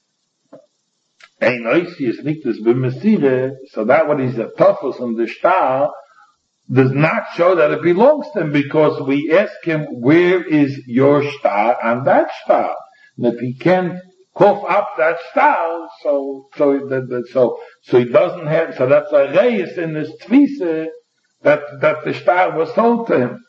ein oisius niktas b'mesire, so that what is a toughest on the shtar does not show that it belongs to him, because we ask him, where is your shtar on that shtar? And if he can't cough up that shtar, so, so, that, that, so, so he doesn't have, so that's a reis in this tvisa that, that the shtar was sold to him.